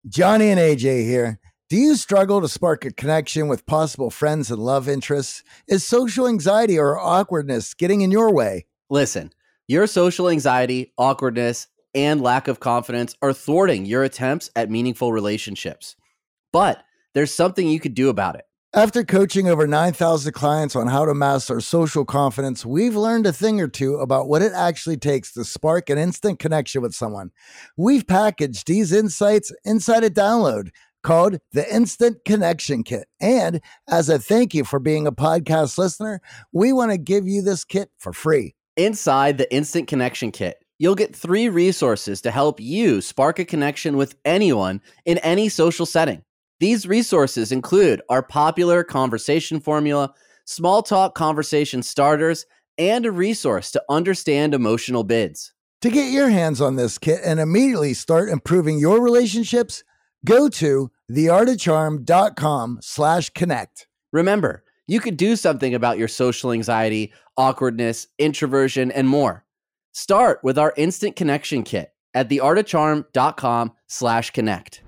Johnny and AJ here. Do you struggle to spark a connection with possible friends and love interests? Is social anxiety or awkwardness getting in your way? Listen, your social anxiety, awkwardness, and lack of confidence are thwarting your attempts at meaningful relationships. But there's something you could do about it. After coaching over 9,000 clients on how to master social confidence, we've learned a thing or two about what it actually takes to spark an instant connection with someone. We've packaged these insights inside a download called the Instant Connection Kit. And as a thank you for being a podcast listener, we want to give you this kit for free. Inside the Instant Connection Kit, you'll get 3 resources to help you spark a connection with anyone in any social setting. These resources include our popular conversation formula, small talk conversation starters, and a resource to understand emotional bids. To get your hands on this kit and immediately start improving your relationships, go to theartofcharm.com/connect. Remember, you could do something about your social anxiety, awkwardness, introversion, and more. Start with our Instant Connection Kit at theartofcharm.com/connect.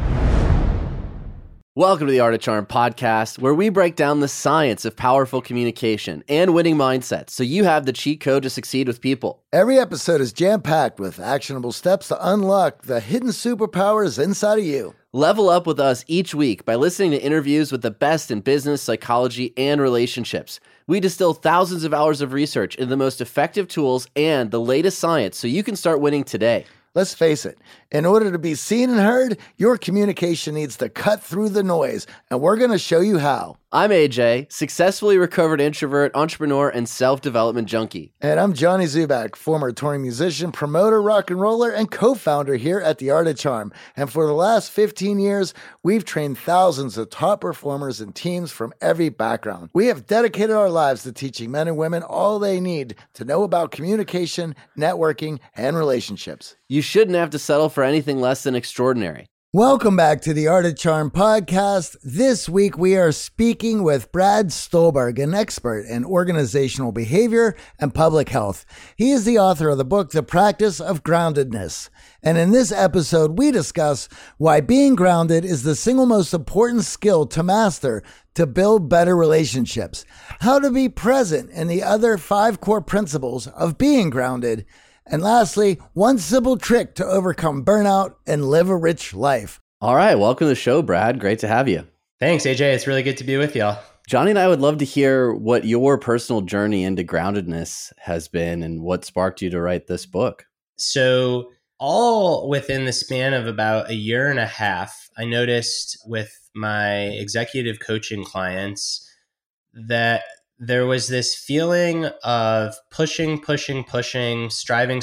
Welcome to the Art of Charm podcast, where we break down the science of powerful communication and winning mindsets so you have the cheat code to succeed with people. Every episode is jam-packed with actionable steps to unlock the hidden superpowers inside of you. Level up with us each week by listening to interviews with the best in business, psychology, and relationships. We distill thousands of hours of research into the most effective tools and the latest science so you can start winning today. Let's face it, in order to be seen and heard, your communication needs to cut through the noise, and we're going to show you how. I'm AJ, successfully recovered introvert, entrepreneur, and self-development junkie. And I'm Johnny Zubak, former touring musician, promoter, rock and roller, and co-founder here at The Art of Charm. And for the last 15 years, we've trained thousands of top performers and teams from every background. We have dedicated our lives to teaching men and women all they need to know about communication, networking, and relationships. You shouldn't have to settle for anything less than extraordinary. Welcome back to the Art of Charm podcast. This week we are speaking with Brad Stulberg, an expert in organizational behavior and public health. He is the author of the book, The Practice of Groundedness. And in this episode, we discuss why being grounded is the single most important skill to master to build better relationships, how to be present in the other 5 core principles of being grounded, and lastly, one simple trick to overcome burnout and live a rich life. All right, welcome to the show, Brad. Great to have you. Thanks, AJ. It's really good to be with y'all. Johnny and I would love to hear what your personal journey into groundedness has been and what sparked you to write this book. So all within the span of about a year and a half, I noticed with my executive coaching clients that there was this feeling of pushing, striving,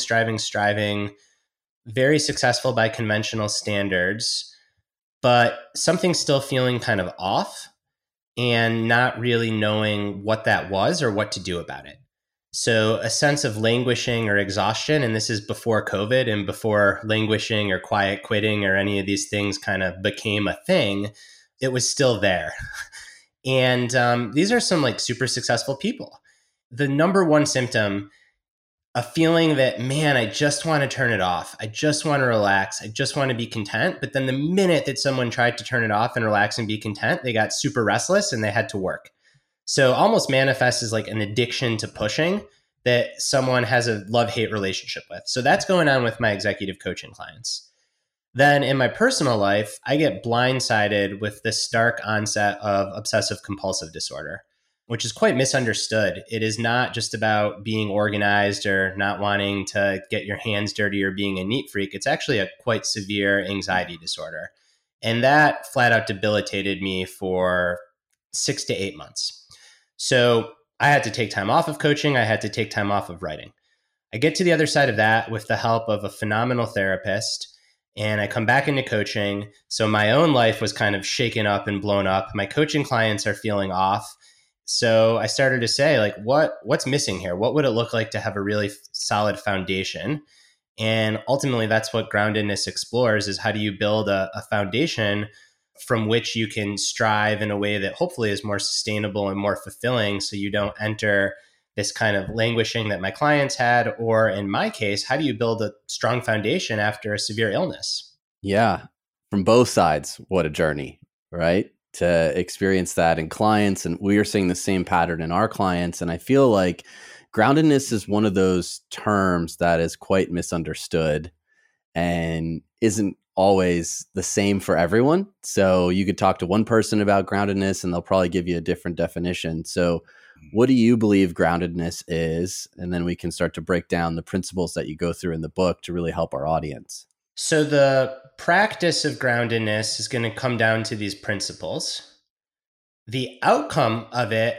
very successful by conventional standards, but something still feeling kind of off and not really knowing what that was or what to do about it. So a sense of languishing or exhaustion, and this is before COVID and before languishing or quiet quitting or any of these things kind of became a thing, it was still there. And these are some like super successful people. The number one symptom, a feeling that, man, I just want to turn it off. I just want to relax. I just want to be content. But then the minute that someone tried to turn it off and relax and be content, they got super restless and they had to work. So almost manifests as like an addiction to pushing that someone has a love-hate relationship with. So that's going on with my executive coaching clients. Then in my personal life, I get blindsided with the stark onset of obsessive compulsive disorder, which is quite misunderstood. It is not just about being organized or not wanting to get your hands dirty or being a neat freak. It's actually a quite severe anxiety disorder. And that flat out debilitated me for 6 to 8 months. So I had to take time off of coaching. I had to take time off of writing. I get to the other side of that with the help of a phenomenal therapist. And I come back into coaching. So my own life was kind of shaken up and blown up. My coaching clients are feeling off. So I started to say, like, what's missing here? What would it look like to have a really solid foundation? And ultimately, that's what groundedness explores, is how do you build a foundation from which you can strive in a way that hopefully is more sustainable and more fulfilling, so you don't enter this kind of languishing that my clients had, or in my case, how do you build a strong foundation after a severe illness? Yeah. from both sides, what a journey, right? To experience that in clients. And we are seeing the same pattern in our clients. And I feel like groundedness is one of those terms that is quite misunderstood and isn't always the same for everyone. So you could talk to one person about groundedness and they'll probably give you a different definition. So what do you believe groundedness is? And then we can start to break down the principles that you go through in the book to really help our audience. So the practice of groundedness is going to come down to these principles. The outcome of it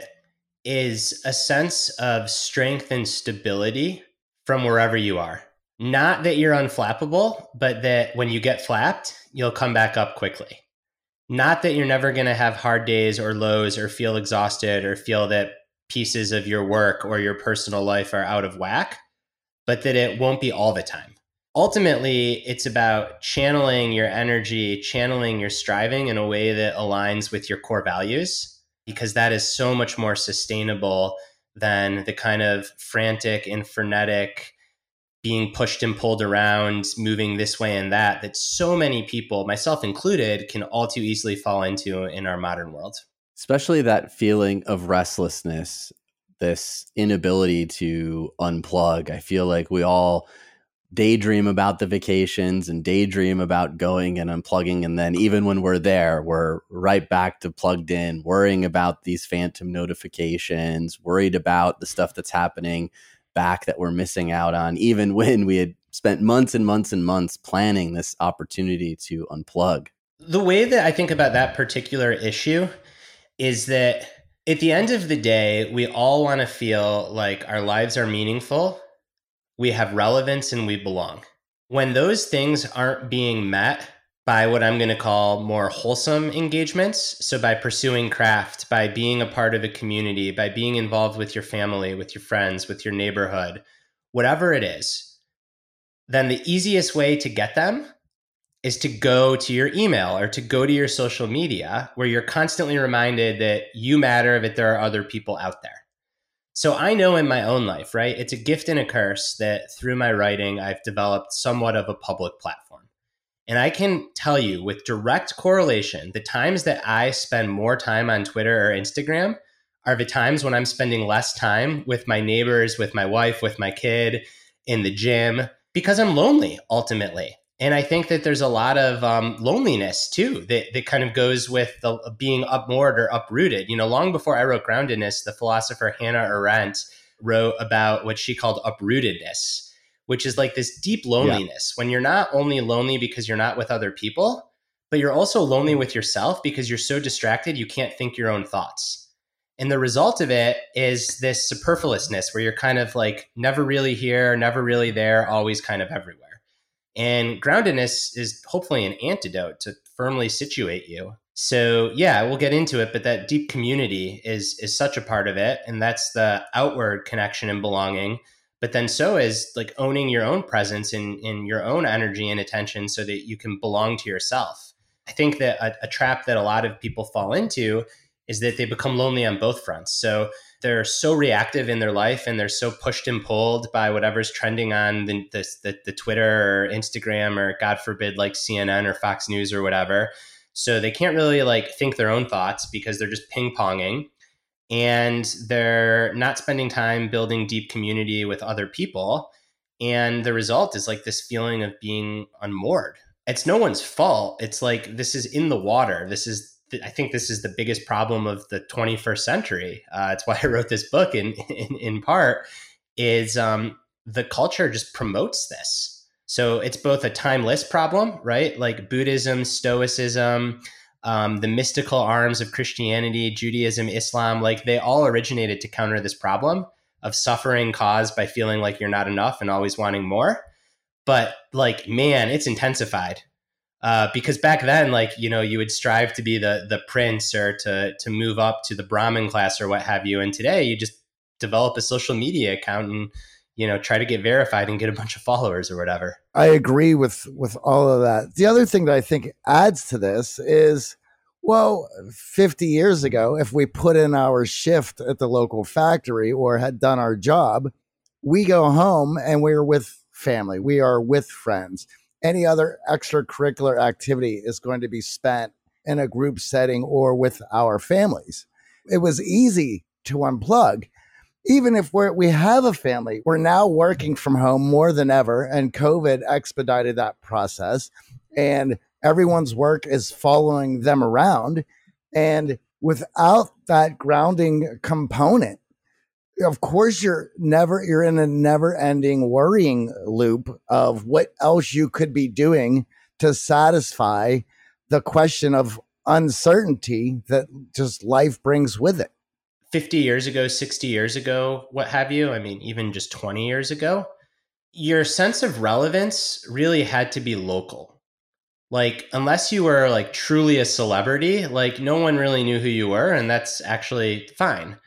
is a sense of strength and stability from wherever you are. Not that you're unflappable, but that when you get flapped, you'll come back up quickly. Not that you're never going to have hard days or lows or feel exhausted or feel that pieces of your work or your personal life are out of whack, but that it won't be all the time. Ultimately, it's about channeling your energy, channeling your striving in a way that aligns with your core values, because that is so much more sustainable than the kind of frantic and frenetic being pushed and pulled around, moving this way and that so many people, myself included, can all too easily fall into in our modern world. Especially that feeling of restlessness, this inability to unplug. I feel like we all daydream about the vacations and daydream about going and unplugging. And then even when we're there, we're right back to plugged in, worrying about these phantom notifications, worried about the stuff that's happening back that we're missing out on, even when we had spent months and months and months planning this opportunity to unplug. The way that I think about that particular issue is that at the end of the day, we all want to feel like our lives are meaningful, we have relevance, and we belong. When those things aren't being met by what I'm going to call more wholesome engagements, so by pursuing craft, by being a part of a community, by being involved with your family, with your friends, with your neighborhood, whatever it is, then the easiest way to get them is to go to your email or to go to your social media, where you're constantly reminded that you matter, that there are other people out there. So I know in my own life, right, it's a gift and a curse that through my writing, I've developed somewhat of a public platform. And I can tell you with direct correlation, the times that I spend more time on Twitter or Instagram are the times when I'm spending less time with my neighbors, with my wife, with my kid, in the gym, because I'm lonely ultimately. And I think that there's a lot of loneliness too that kind of goes with the being upmoored or uprooted. You know, long before I wrote Groundedness, the philosopher Hannah Arendt wrote about what she called uprootedness, which is like this deep loneliness when you're not only lonely because you're not with other people, but you're also lonely with yourself because you're so distracted you can't think your own thoughts. And the result of it is this superfluousness where you're kind of like never really here, never really there, always kind of everywhere. And groundedness is hopefully an antidote to firmly situate you. So yeah, we'll get into it, but that deep community is such a part of it. And that's the outward connection and belonging. But then so is like owning your own presence in your own energy and attention so that you can belong to yourself. I think that a trap that a lot of people fall into is that they become lonely on both fronts. So they're so reactive in their life and they're so pushed and pulled by whatever's trending on the Twitter or Instagram or God forbid like CNN or Fox News or whatever. So they can't really like think their own thoughts because they're just ping ponging, and they're not spending time building deep community with other people. And the result is like this feeling of being unmoored. It's no one's fault. It's like, this is in the water. I think this is the biggest problem of the 21st century. It's why I wrote this book in part, is the culture just promotes this. So it's both a timeless problem, right? Like Buddhism, Stoicism, the mystical arms of Christianity, Judaism, Islam, like they all originated to counter this problem of suffering caused by feeling like you're not enough and always wanting more. But like, man, it's intensified. Because back then, like, you know, you would strive to be the prince or to move up to the Brahmin class or what have you. And today you just develop a social media account and, you know, try to get verified and get a bunch of followers or whatever. I agree with all of that. The other thing that I think adds to this is, well, 50 years ago, if we put in our shift at the local factory or had done our job, we go home and we're with family. We are with friends. any other extracurricular activity is going to be spent in a group setting or with our families. It was easy to unplug. Even if we have a family, we're now working from home more than ever, and COVID expedited that process, and everyone's work is following them around. And without that grounding component, of course, you're in a never ending worrying loop of what else you could be doing to satisfy the question of uncertainty that just life brings with it. 50 years ago, 60 years ago, what have you, I mean, even just 20 years ago, your sense of relevance really had to be local. Like, unless you were like truly a celebrity, like no one really knew who you were, and that's actually fine.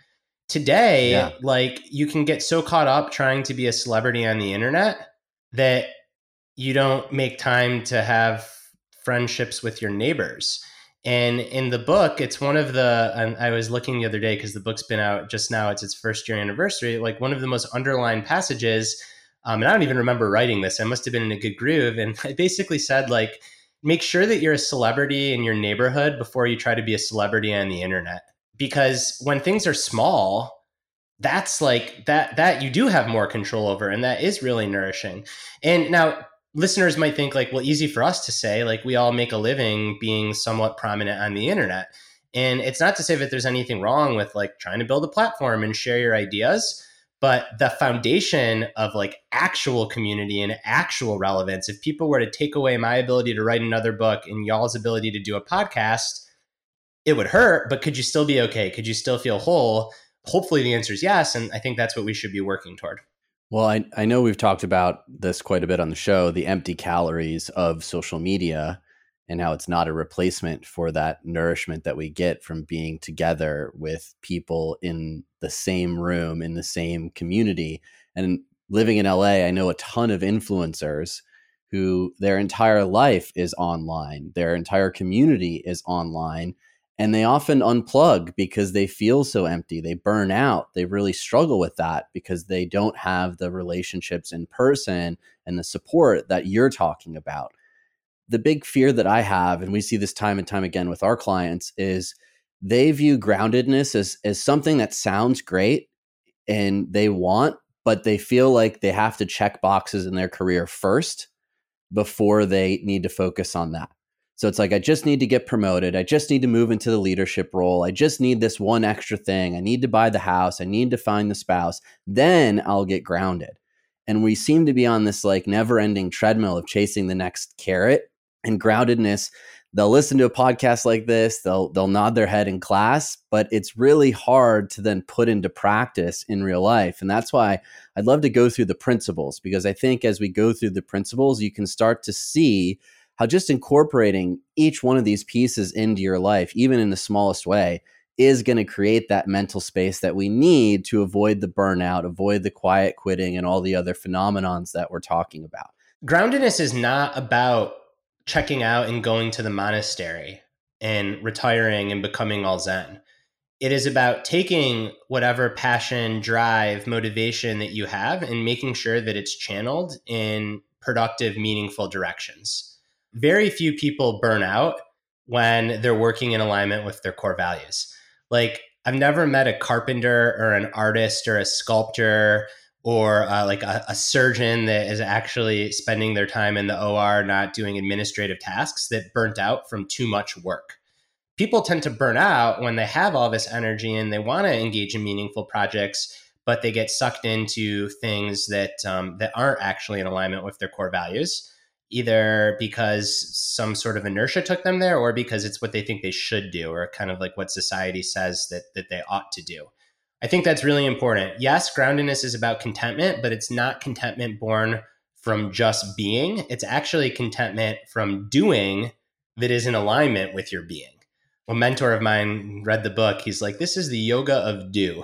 Today, like you can get so caught up trying to be a celebrity on the internet that you don't make time to have friendships with your neighbors. And in the book, it's one of the, and I was looking the other day because the book's been out just now, it's its first year anniversary, like one of the most underlined passages, and I don't even remember writing this, I must have been in a good groove. And I basically said, like, make sure that you're a celebrity in your neighborhood before you try to be a celebrity on the internet. Because when things are small, that's like that you do have more control over, and that is really nourishing. And now listeners might think like, well, easy for us to say, like we all make a living being somewhat prominent on the internet. And it's not to say that there's anything wrong with like trying to build a platform and share your ideas, but the foundation of like actual community and actual relevance, if people were to take away my ability to write another book and y'all's ability to do a podcast, it would hurt, but could you still be okay? Could you still feel whole? Hopefully the answer is yes. And I think that's what we should be working toward. Well, I know we've talked about this quite a bit on the show, the empty calories of social media and how it's not a replacement for that nourishment that we get from being together with people in the same room, in the same community. And living in LA, I know a ton of influencers who their entire life is online, their entire community is online. And they often unplug because they feel so empty. They burn out. They really struggle with that because they don't have the relationships in person and the support that you're talking about. The big fear that I have, and we see this time and time again with our clients, is they view groundedness as something that sounds great and they want, but they feel like they have to check boxes in their career first before they need to focus on that. So it's like, I just need to get promoted. I just need to move into the leadership role. I just need this one extra thing. I need to buy the house. I need to find the spouse. Then I'll get grounded. And we seem to be on this like never ending treadmill of chasing the next carrot. And groundedness, they'll listen to a podcast like this. They'll nod their head in class, but it's really hard to then put into practice in real life. And that's why I'd love to go through the principles, because I think as we go through the principles, you can start to see how just incorporating each one of these pieces into your life, even in the smallest way, is going to create that mental space that we need to avoid the burnout, avoid the quiet quitting, and all the other phenomenons that we're talking about. Groundedness is not about checking out and going to the monastery and retiring and becoming all Zen. It is about taking whatever passion, drive, motivation that you have and making sure that it's channeled in productive, meaningful directions. Very few people burn out when they're working in alignment with their core values. Like, I've never met a carpenter or an artist or a sculptor or like a surgeon that is actually spending their time in the OR, not doing administrative tasks, that burnt out from too much work. People tend to burn out when they have all this energy and they want to engage in meaningful projects, but they get sucked into things that aren't actually in alignment with their core values, either because some sort of inertia took them there or because it's what they think they should do, or kind of like what society says that they ought to do. I think that's really important. Yes, groundedness is about contentment, but it's not contentment born from just being. It's actually contentment from doing that is in alignment with your being. A mentor of mine read the book. He's like, this is the yoga of do.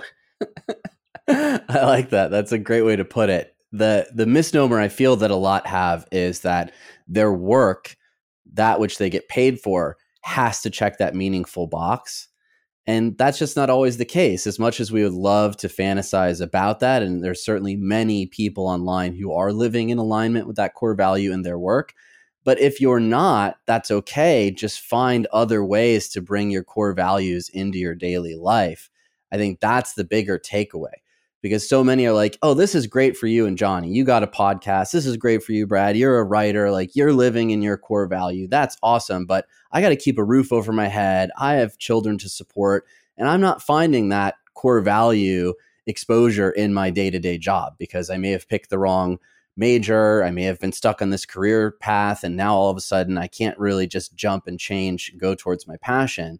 I like that. That's a great way to put it. The misnomer I feel that a lot have is that their work, that which they get paid for, has to check that meaningful box. And that's just not always the case, as much as we would love to fantasize about that. And there's certainly many people online who are living in alignment with that core value in their work. But if you're not, that's okay. Just find other ways to bring your core values into your daily life. I think that's the bigger takeaway, because so many are like, oh, this is great for you and Johnny. You got a podcast. This is great for you, Brad. You're a writer. Like, you're living in your core value. That's awesome. But I got to keep a roof over my head. I have children to support, and I'm not finding that core value exposure in my day-to-day job because I may have picked the wrong major. I may have been stuck on this career path, and now all of a sudden I can't really just jump and change and go towards my passion.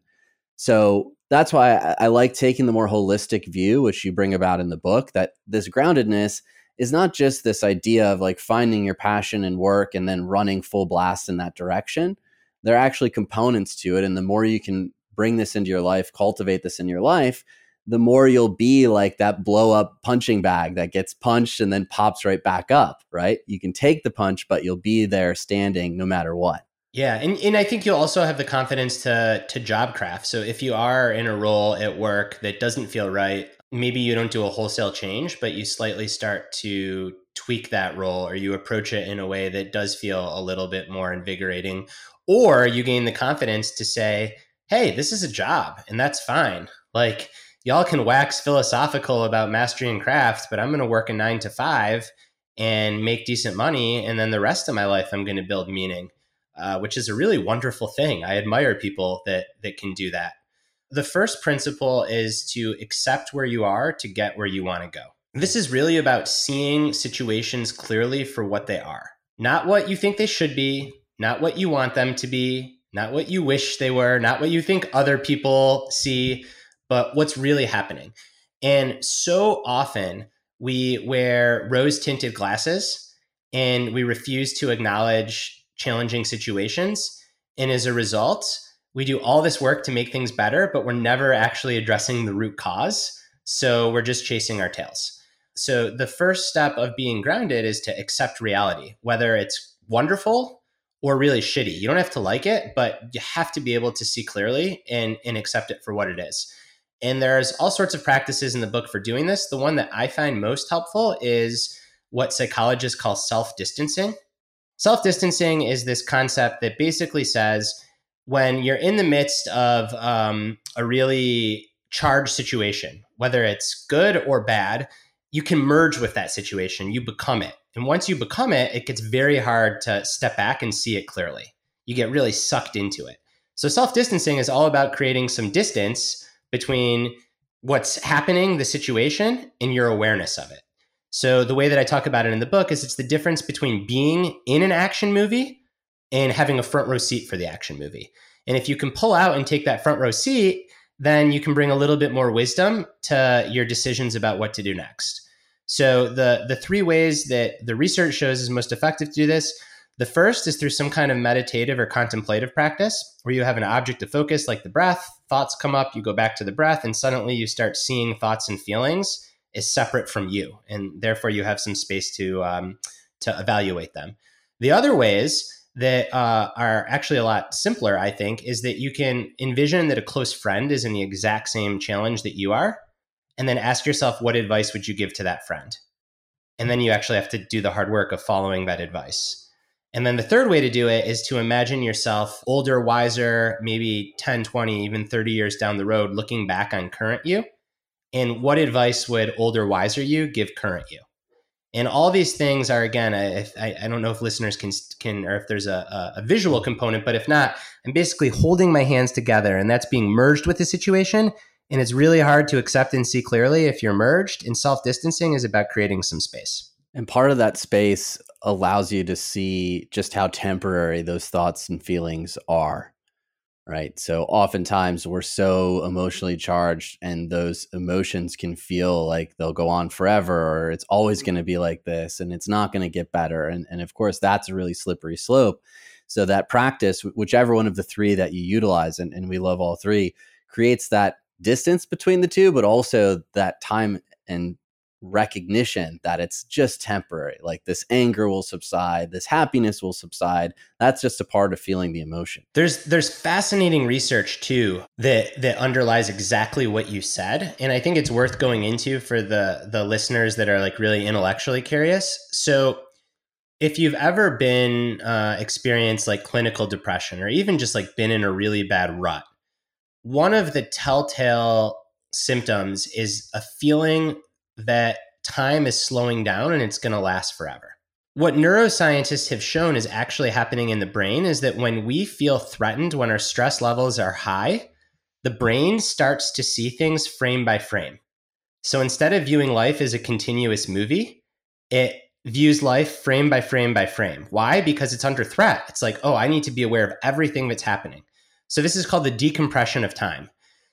So that's why I like taking the more holistic view, which you bring about in the book, that this groundedness is not just this idea of like finding your passion and work and then running full blast in that direction. There are actually components to it. And the more you can bring this into your life, cultivate this in your life, the more you'll be like that blow up punching bag that gets punched and then pops right back up, right? You can take the punch, but you'll be there standing no matter what. Yeah. And I think you'll also have the confidence to job craft. So if you are in a role at work that doesn't feel right, maybe you don't do a wholesale change, but you slightly start to tweak that role, or you approach it in a way that does feel a little bit more invigorating, or you gain the confidence to say, hey, this is a job and that's fine. Like, y'all can wax philosophical about mastery and craft, but I'm going to work a 9 to 5 and make decent money. And then the rest of my life, I'm going to build meaning, which is a really wonderful thing. I admire people that can do that. The first principle is to accept where you are to get where you want to go. This is really about seeing situations clearly for what they are, not what you think they should be, not what you want them to be, not what you wish they were, not what you think other people see, but what's really happening. And so often we wear rose-tinted glasses and we refuse to acknowledge challenging situations. And as a result, we do all this work to make things better, but we're never actually addressing the root cause. So we're just chasing our tails. So the first step of being grounded is to accept reality, whether it's wonderful or really shitty. You don't have to like it, but you have to be able to see clearly and accept it for what it is. And there's all sorts of practices in the book for doing this. The one that I find most helpful is what psychologists call self-distancing. Self-distancing is this concept that basically says when you're in the midst of a really charged situation, whether it's good or bad, you can merge with that situation. You become it. And once you become it, it gets very hard to step back and see it clearly. You get really sucked into it. So self-distancing is all about creating some distance between what's happening, the situation, and your awareness of it. So the way that I talk about it in the book is it's the difference between being in an action movie and having a front row seat for the action movie. And if you can pull out and take that front row seat, then you can bring a little bit more wisdom to your decisions about what to do next. So the 3 ways that the research shows is most effective to do this. The first is through some kind of meditative or contemplative practice where you have an object of focus like the breath. Thoughts come up, you go back to the breath, and suddenly you start seeing thoughts and feelings as separate from you. And therefore you have some space to evaluate them. The other ways that are actually a lot simpler, I think, is that you can envision that a close friend is in the exact same challenge that you are, and then ask yourself, what advice would you give to that friend? And then you actually have to do the hard work of following that advice. And then the third way to do it is to imagine yourself older, wiser, maybe 10, 20, even 30 years down the road, looking back on current you. And what advice would older, wiser you give current you? And all these things are, again, I don't know if listeners can or if there's a visual component, but if not, I'm basically holding my hands together and that's being merged with the situation. And it's really hard to accept and see clearly if you're merged. And self-distancing is about creating some space. And part of that space allows you to see just how temporary those thoughts and feelings are, right? So oftentimes we're so emotionally charged and those emotions can feel like they'll go on forever or it's always going to be like this and it's not going to get better. And of course, that's a really slippery slope. So that practice, whichever one of the 3 that you utilize, and we love all 3, creates that distance between the 2, but also that time and recognition that it's just temporary. Like this anger will subside, this happiness will subside. That's just a part of feeling the emotion. There's fascinating research too that underlies exactly what you said, and I think it's worth going into for the listeners that are like really intellectually curious. So If you've ever been experienced like clinical depression or even just like been in a really bad rut, one of the telltale symptoms is a feeling that time is slowing down and it's going to last forever. What neuroscientists have shown is actually happening in the brain is that when we feel threatened, when our stress levels are high, the brain starts to see things frame by frame. So instead of viewing life as a continuous movie, it views life frame by frame by frame. Why? Because it's under threat. It's like, oh, I need to be aware of everything that's happening. So this is called the decompression of time.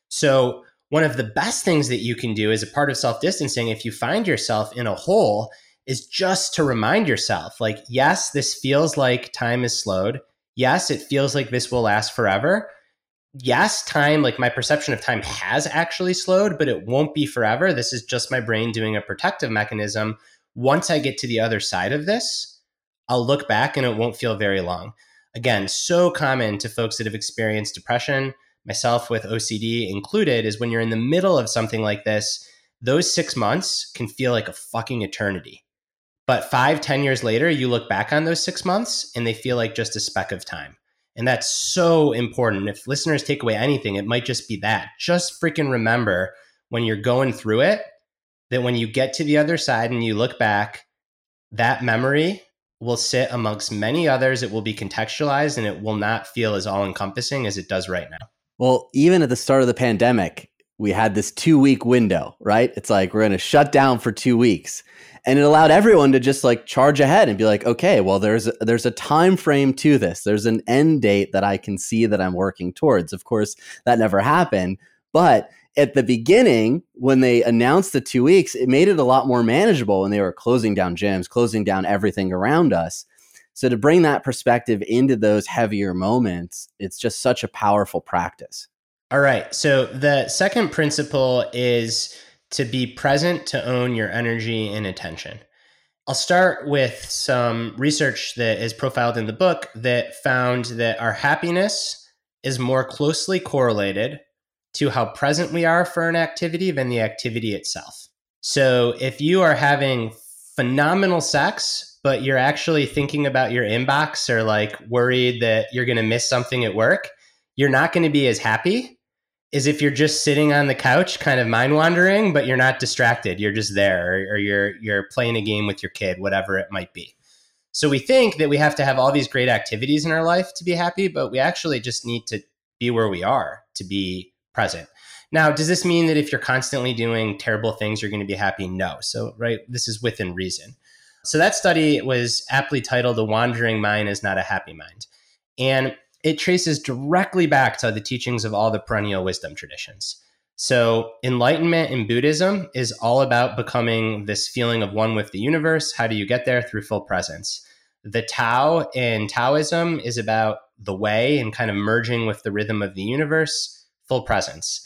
So one of the best things that you can do as a part of self-distancing, if you find yourself in a hole, is just to remind yourself, like, yes, this feels like time is slowed. Yes, it feels like this will last forever. Yes, time, like my perception of time has actually slowed, but it won't be forever. This is just my brain doing a protective mechanism. Once I get to the other side of this, I'll look back and it won't feel very long. Again, so common to folks that have experienced depression, myself with OCD included, is when you're in the middle of something like this, those 6 months can feel like a fucking eternity. But 5-10 years later, you look back on those 6 months and they feel like just a speck of time. And that's so important. If listeners take away anything, it might just be that. Just freaking remember when you're going through it, that when you get to the other side and you look back, that memory will sit amongst many others. It will be contextualized and it will not feel as all encompassing as it does right now. Well, even at the start of the pandemic, we had this 2-week window, right? It's like, we're going to shut down for 2 weeks. And it allowed everyone to just like charge ahead and be like, okay, well, there's a time frame to this. There's an end date that I can see that I'm working towards. Of course, that never happened. But at the beginning, when they announced the 2 weeks, it made it a lot more manageable when they were closing down gyms, closing down everything around us. So to bring that perspective into those heavier moments, it's just such a powerful practice. All right. So the second principle is to be present, to own your energy and attention. I'll start with some research that is profiled in the book that found that our happiness is more closely correlated to how present we are for an activity than the activity itself. So if you are having phenomenal sex, but you're actually thinking about your inbox or like worried that you're going to miss something at work, you're not going to be as happy as if you're just sitting on the couch kind of mind wandering, but you're not distracted. You're just there, or you're playing a game with your kid, whatever it might be. So we think that we have to have all these great activities in our life to be happy, but we actually just need to be where we are to be present. Now, does this mean that if you're constantly doing terrible things, you're going to be happy? No. So, right, this is within reason. So that study was aptly titled "A Wandering Mind is Not a Happy Mind." And it traces directly back to the teachings of all the perennial wisdom traditions. So enlightenment in Buddhism is all about becoming this feeling of one with the universe. How do you get there? Through full presence. The Tao in Taoism is about the way and kind of merging with the rhythm of the universe, full presence.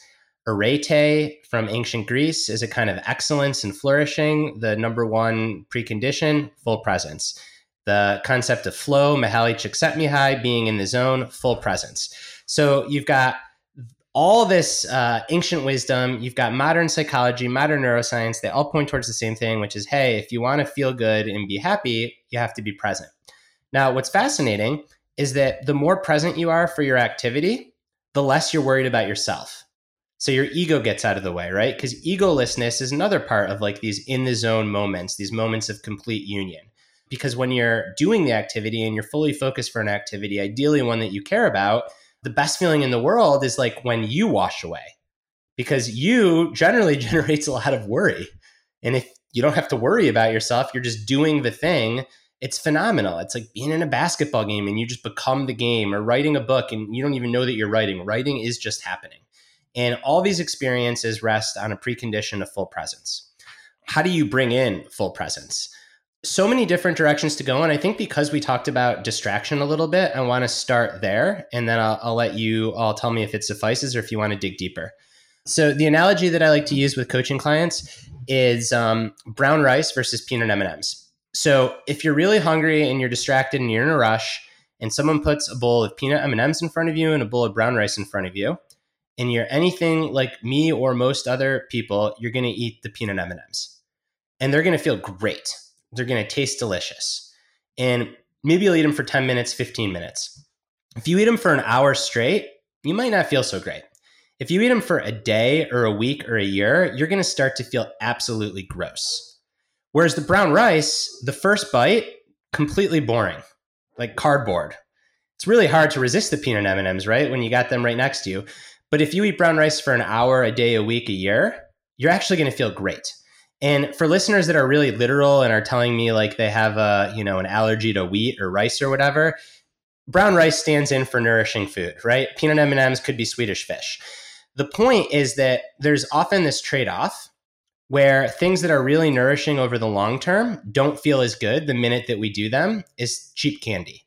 Arete from ancient Greece is a kind of excellence and flourishing, the number one precondition, full presence. The concept of flow, Mihaly Csikszentmihalyi, being in the zone, full presence. So you've got all this ancient wisdom, you've got modern psychology, modern neuroscience, they all point towards the same thing, which is, hey, if you want to feel good and be happy, you have to be present. Now, what's fascinating is that the more present you are for your activity, the less you're worried about yourself. So your ego gets out of the way, right? Because egolessness is another part of like these in the zone moments, these moments of complete union. Because when you're doing the activity and you're fully focused for an activity, ideally one that you care about, the best feeling in the world is like when you wash away, because you generally generates a lot of worry. And if you don't have to worry about yourself, you're just doing the thing. It's phenomenal. It's like being in a basketball game and you just become the game, or writing a book and you don't even know that you're writing. Writing is just happening. And all these experiences rest on a precondition of full presence. How do you bring in full presence? So many different directions to go. And I think because we talked about distraction a little bit, I want to start there. And then I'll let you all tell me if it suffices or if you want to dig deeper. So the analogy that I like to use with coaching clients is brown rice versus peanut M&Ms. So if you're really hungry and you're distracted and you're in a rush and someone puts a bowl of peanut M&Ms in front of you and a bowl of brown rice in front of you, and you're anything like me or most other people, you're going to eat the peanut M&Ms. And they're going to feel great. They're going to taste delicious. And maybe you'll eat them for 10 minutes, 15 minutes. If you eat them for an hour straight, you might not feel so great. If you eat them for a day or a week or a year, you're going to start to feel absolutely gross. Whereas the brown rice, the first bite, completely boring, like cardboard. It's really hard to resist the peanut M&Ms, right? When you got them right next to you. But if you eat brown rice for an hour, a day, a week, a year, you're actually going to feel great. And for listeners that are really literal and are telling me like they have an allergy to wheat or rice or whatever, brown rice stands in for nourishing food, right? Peanut M&Ms could be Swedish fish. The point is that there's often this trade-off where things that are really nourishing over the long term don't feel as good the minute that we do them as cheap candy.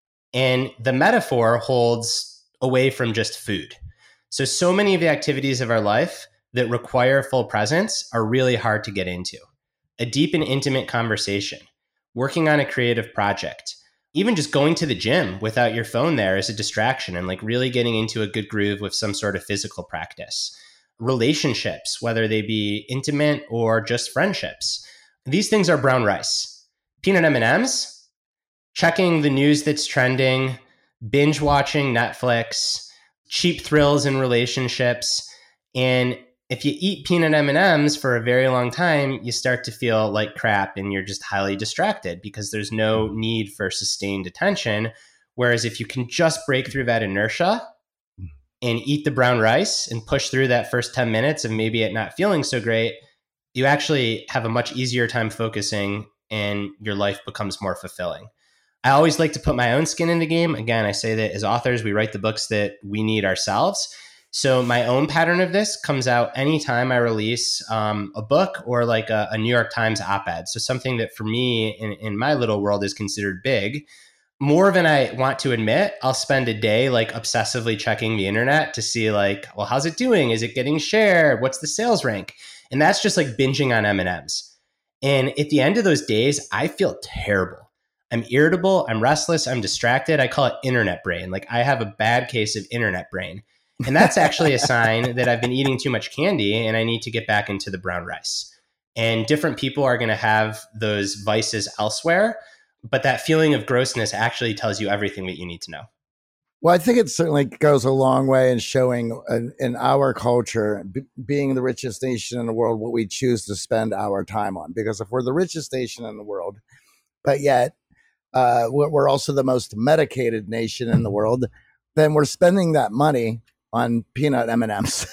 And the metaphor holds away from just food. So many of the activities of our life that require full presence are really hard to get into. A deep and intimate conversation, working on a creative project, even just going to the gym without your phone there is a distraction, and like really getting into a good groove with some sort of physical practice. Relationships, whether they be intimate or just friendships. These things are brown rice. Peanut M&Ms, checking the news that's trending, binge watching Netflix, cheap thrills in relationships. And if you eat peanut M&Ms for a very long time, you start to feel like crap and you're just highly distracted because there's no need for sustained attention. Whereas if you can just break through that inertia and eat the brown rice and push through that first 10 minutes of maybe it not feeling so great, you actually have a much easier time focusing and your life becomes more fulfilling. I always like to put my own skin in the game. Again, I say that as authors, we write the books that we need ourselves. So my own pattern of this comes out anytime I release a book or like a New York Times op-ed. So something that for me in my little world is considered big. More than I want to admit, I'll spend a day like obsessively checking the internet to see like, well, how's it doing? Is it getting shared? What's the sales rank? And that's just like binging on M&Ms. And at the end of those days, I feel terrible. I'm irritable. I'm restless. I'm distracted. I call it internet brain. Like I have a bad case of internet brain. And that's actually a sign that I've been eating too much candy and I need to get back into the brown rice. And different people are going to have those vices elsewhere. But that feeling of grossness actually tells you everything that you need to know. Well, I think it certainly goes a long way in showing in our culture, being the richest nation in the world, what we choose to spend our time on. Because if we're the richest nation in the world, but yet we're also the most medicated nation in the world, then we're spending that money on peanut M&Ms.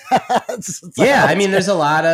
Yeah, I mean, there's a lot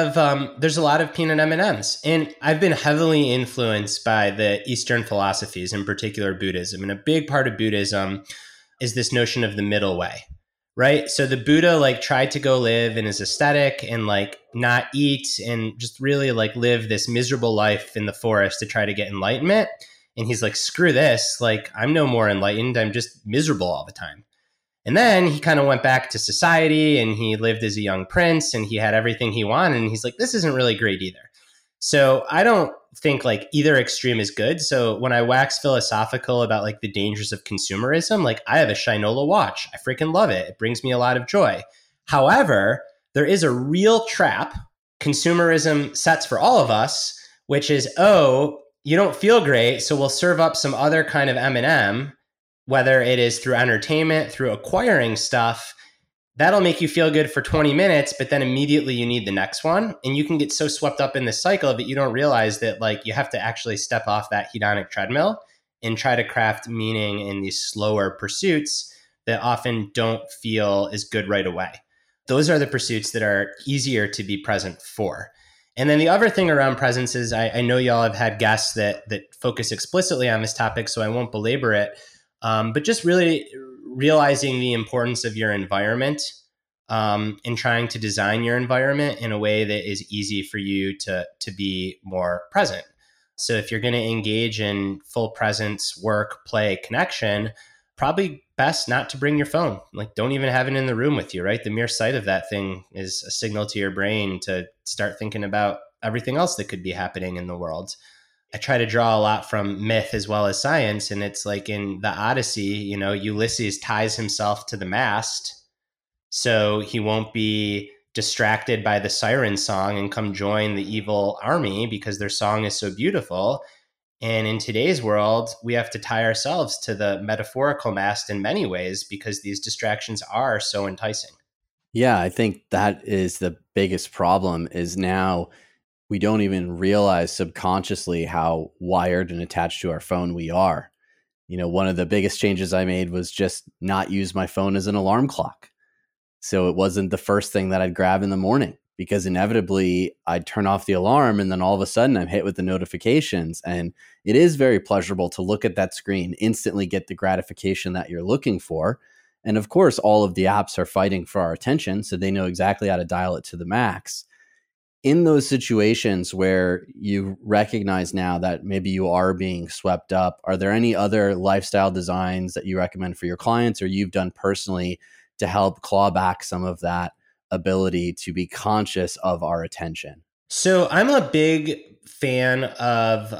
of peanut M&Ms, and I've been heavily influenced by the Eastern philosophies, in particular Buddhism. And a big part of Buddhism is this notion of the middle way, right? So the Buddha like tried to go live in his aesthetic and like not eat and just really like live this miserable life in the forest to try to get enlightenment. And he's like, screw this, like I'm no more enlightened, I'm just miserable all the time. And then he kind of went back to society and he lived as a young prince and he had everything he wanted. And he's like, this isn't really great either. So I don't think like either extreme is good. So when I wax philosophical about like the dangers of consumerism, like I have a Shinola watch. I freaking love it. It brings me a lot of joy. However, there is a real trap consumerism sets for all of us, which is, oh, you don't feel great. So we'll serve up some other kind of M&M, whether it is through entertainment, through acquiring stuff, that'll make you feel good for 20 minutes, but then immediately you need the next one. And you can get so swept up in this cycle that you don't realize that like you have to actually step off that hedonic treadmill and try to craft meaning in these slower pursuits that often don't feel as good right away. Those are the pursuits that are easier to be present for. And then the other thing around presence is I know y'all have had guests that focus explicitly on this topic, so I won't belabor it. But just really realizing the importance of your environment and trying to design your environment in a way that is easy for you to be more present. So if you're going to engage in full presence, work, play, connection, probably best not to bring your phone. Like don't even have it in the room with you, right? The mere sight of that thing is a signal to your brain to start thinking about everything else that could be happening in the world. I try to draw a lot from myth as well as science. And it's like in the Odyssey, you know, Ulysses ties himself to the mast so he won't be distracted by the siren song and come join the evil army because their song is so beautiful. And in today's world, we have to tie ourselves to the metaphorical mast in many ways because these distractions are so enticing. Yeah, I think that is the biggest problem is now we don't even realize subconsciously how wired and attached to our phone we are. One of the biggest changes I made was just not use my phone as an alarm clock. So it wasn't the first thing that I'd grab in the morning because inevitably I'd turn off the alarm and then all of a sudden I'm hit with the notifications. And it is very pleasurable to look at that screen, instantly get the gratification that you're looking for. And of course, all of the apps are fighting for our attention, so they know exactly how to dial it to the max. In those situations where you recognize now that maybe you are being swept up, are there any other lifestyle designs that you recommend for your clients or you've done personally to help claw back some of that ability to be conscious of our attention? So I'm a big fan of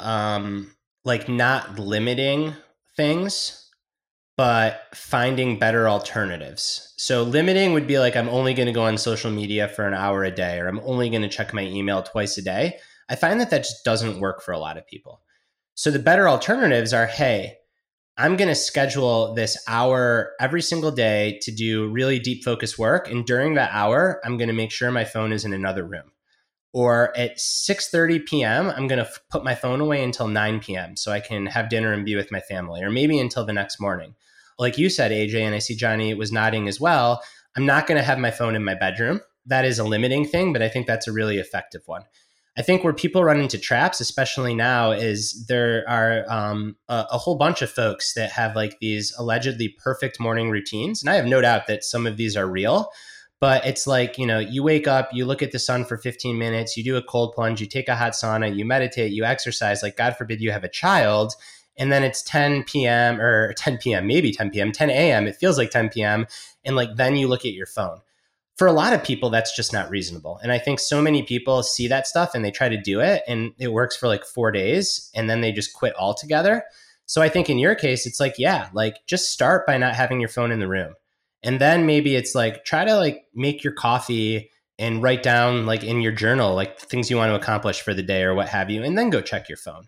like not limiting things, but finding better alternatives. So limiting would be like, I'm only going to go on social media for an hour a day, or I'm only going to check my email twice a day. I find that just doesn't work for a lot of people. So the better alternatives are, hey, I'm going to schedule this hour every single day to do really deep focus work. And during that hour, I'm going to make sure my phone is in another room. Or at 6:30 p.m., I'm going to put my phone away until 9 p.m. so I can have dinner and be with my family, or maybe until the next morning. Like you said, AJ, and I see Johnny was nodding as well, I'm not going to have my phone in my bedroom. That is a limiting thing, but I think that's a really effective one. I think where people run into traps, especially now, is there are a whole bunch of folks that have like these allegedly perfect morning routines. And I have no doubt that some of these are real. But it's like, you wake up, you look at the sun for 15 minutes, you do a cold plunge, you take a hot sauna, you meditate, you exercise, like God forbid you have a child. And then it's 10 p.m. or 10 p.m., maybe 10 p.m., 10 a.m. It feels like 10 p.m. And like, then you look at your phone. For a lot of people, that's just not reasonable. And I think so many people see that stuff and they try to do it and it works for like 4 days and then they just quit altogether. So I think in your case, it's like, yeah, like just start by not having your phone in the room. And then maybe it's like, try to like make your coffee and write down like in your journal, like things you want to accomplish for the day or what have you, and then go check your phone.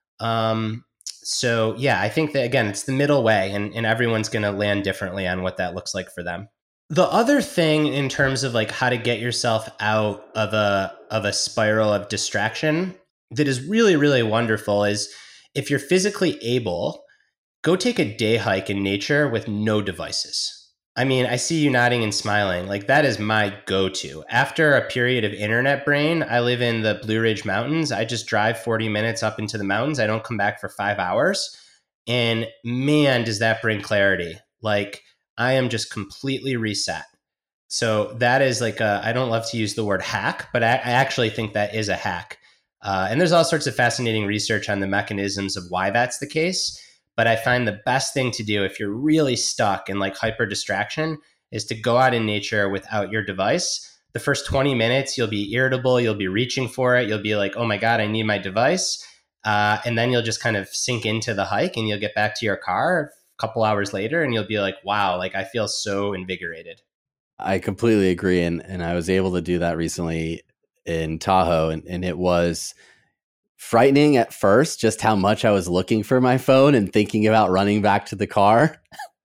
So yeah, I think that again, it's the middle way and everyone's going to land differently on what that looks like for them. The other thing in terms of like how to get yourself out of a spiral of distraction that is really, really wonderful is if you're physically able, go take a day hike in nature with no devices. I mean, I see you nodding and smiling. Like that is my go-to. After a period of internet brain, I live in the Blue Ridge Mountains. I just drive 40 minutes up into the mountains. I don't come back for 5 hours. And man, does that bring clarity. Like I am just completely reset. So that is like I don't love to use the word hack, but I actually think that is a hack. And there's all sorts of fascinating research on the mechanisms of why that's the case. But I find the best thing to do if you're really stuck in like hyper distraction is to go out in nature without your device. The first 20 minutes, you'll be irritable. You'll be reaching for it. You'll be like, oh my God, I need my device. And then you'll just kind of sink into the hike and you'll get back to your car a couple hours later and you'll be like, wow, like I feel so invigorated. I completely agree. And I was able to do that recently in Tahoe and it was frightening at first, just how much I was looking for my phone and thinking about running back to the car.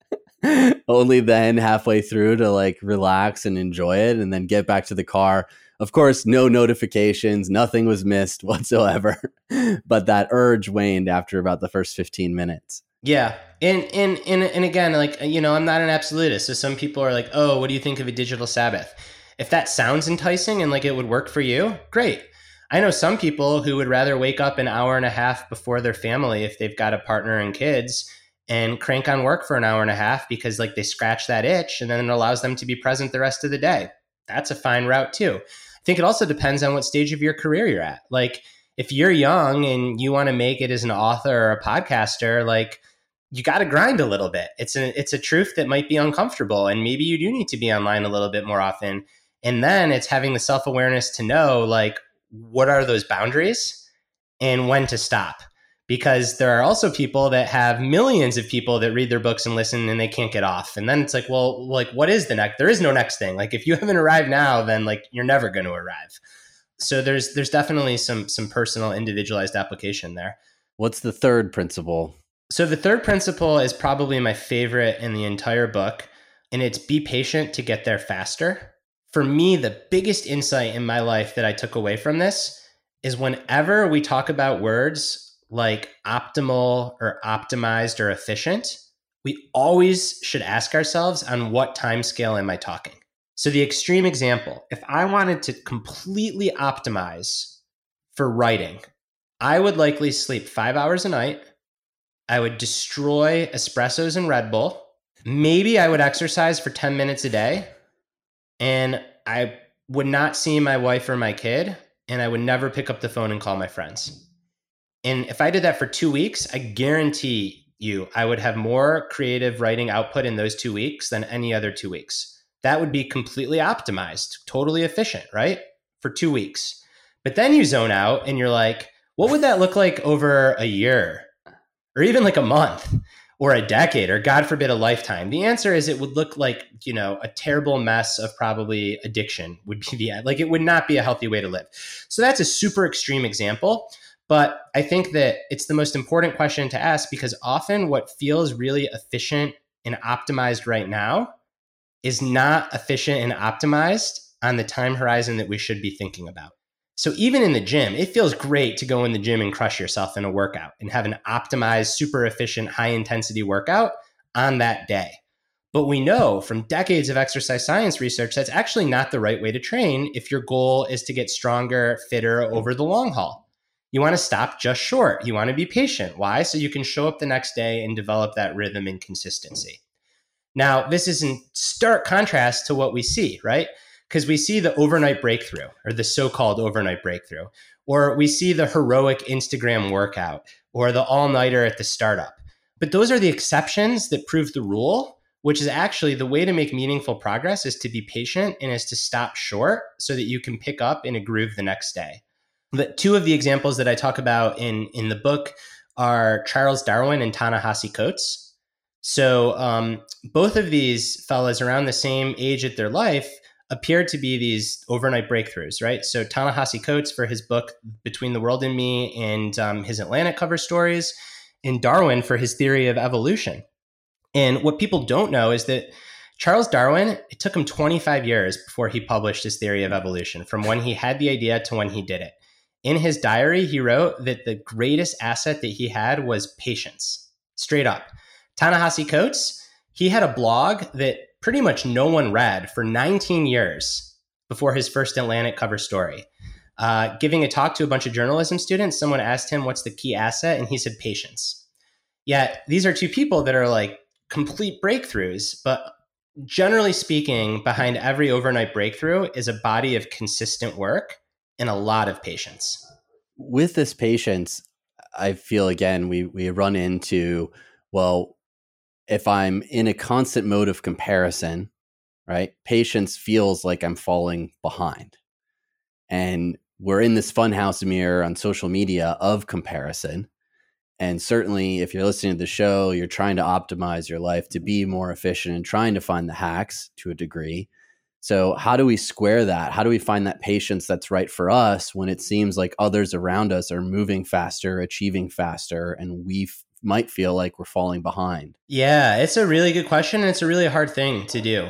Only then halfway through to like relax and enjoy it and then get back to the car. Of course, no notifications, nothing was missed whatsoever. But that urge waned after about the first 15 minutes. Yeah. And again, like, I'm not an absolutist. So some people are like, oh, what do you think of a digital Sabbath? If that sounds enticing and like it would work for you, great. I know some people who would rather wake up an hour and a half before their family if they've got a partner and kids and crank on work for an hour and a half because like they scratch that itch and then it allows them to be present the rest of the day. That's a fine route too. I think it also depends on what stage of your career you're at. Like if you're young and you want to make it as an author or a podcaster, like you got to grind a little bit. It's a truth that might be uncomfortable and maybe you do need to be online a little bit more often. And then it's having the self-awareness to know like, what are those boundaries and when to stop? Because there are also people that have millions of people that read their books and listen and they can't get off. And then it's like, well, like, what is the next? There is no next thing. Like if you haven't arrived now, then like you're never going to arrive. So there's definitely some personal individualized application there. What's the third principle? So the third principle is probably my favorite in the entire book, and it's be patient to get there faster. For me, the biggest insight in my life that I took away from this is whenever we talk about words like optimal or optimized or efficient, we always should ask ourselves, on what time scale am I talking? So the extreme example, if I wanted to completely optimize for writing, I would likely sleep 5 hours a night. I would destroy espressos and Red Bull. Maybe I would exercise for 10 minutes a day, and I would not see my wife or my kid, and I would never pick up the phone and call my friends. And if I did that for 2 weeks, I guarantee you I would have more creative writing output in those 2 weeks than any other 2 weeks. That would be completely optimized, totally efficient, right? For 2 weeks. But then you zone out and you're like, what would that look like over a year? Or even like a month or a decade, or God forbid, a lifetime? The answer is it would look like, a terrible mess of probably addiction would be like, it would not be a healthy way to live. So that's a super extreme example. But I think that it's the most important question to ask, because often what feels really efficient and optimized right now is not efficient and optimized on the time horizon that we should be thinking about. So even in the gym, it feels great to go in the gym and crush yourself in a workout and have an optimized, super efficient, high intensity workout on that day. But we know from decades of exercise science research, that's actually not the right way to train if your goal is to get stronger, fitter over the long haul. You want to stop just short. You want to be patient. Why? So you can show up the next day and develop that rhythm and consistency. Now, this is in stark contrast to what we see, right? Because we see the overnight breakthrough, or the so-called overnight breakthrough, or we see the heroic Instagram workout, or the all-nighter at the startup. But those are the exceptions that prove the rule, which is actually the way to make meaningful progress is to be patient and is to stop short so that you can pick up in a groove the next day. The two of the examples that I talk about in the book are Charles Darwin and Ta-Nehisi Coates. So both of these fellas around the same age at their life appeared to be these overnight breakthroughs, right? So Ta-Nehisi Coates for his book, Between the World and Me, and his Atlantic cover stories, and Darwin for his theory of evolution. And what people don't know is that Charles Darwin, it took him 25 years before he published his theory of evolution, from when he had the idea to when he did it. In his diary, he wrote that the greatest asset that he had was patience, straight up. Ta-Nehisi Coates, he had a blog that pretty much no one read for 19 years before his first Atlantic cover story. Giving a talk to a bunch of journalism students, someone asked him, what's the key asset? And he said, patience. Yet these are two people that are like complete breakthroughs, but generally speaking, behind every overnight breakthrough is a body of consistent work and a lot of patience. With this patience, I feel, again, we run into, well, if I'm in a constant mode of comparison, right, patience feels like I'm falling behind. And we're in this funhouse mirror on social media of comparison. And certainly if you're listening to the show, you're trying to optimize your life to be more efficient and trying to find the hacks to a degree. So how do we square that? How do we find that patience that's right for us when it seems like others around us are moving faster, achieving faster, and we might feel like we're falling behind? Yeah, it's a really good question, and it's a really hard thing to do.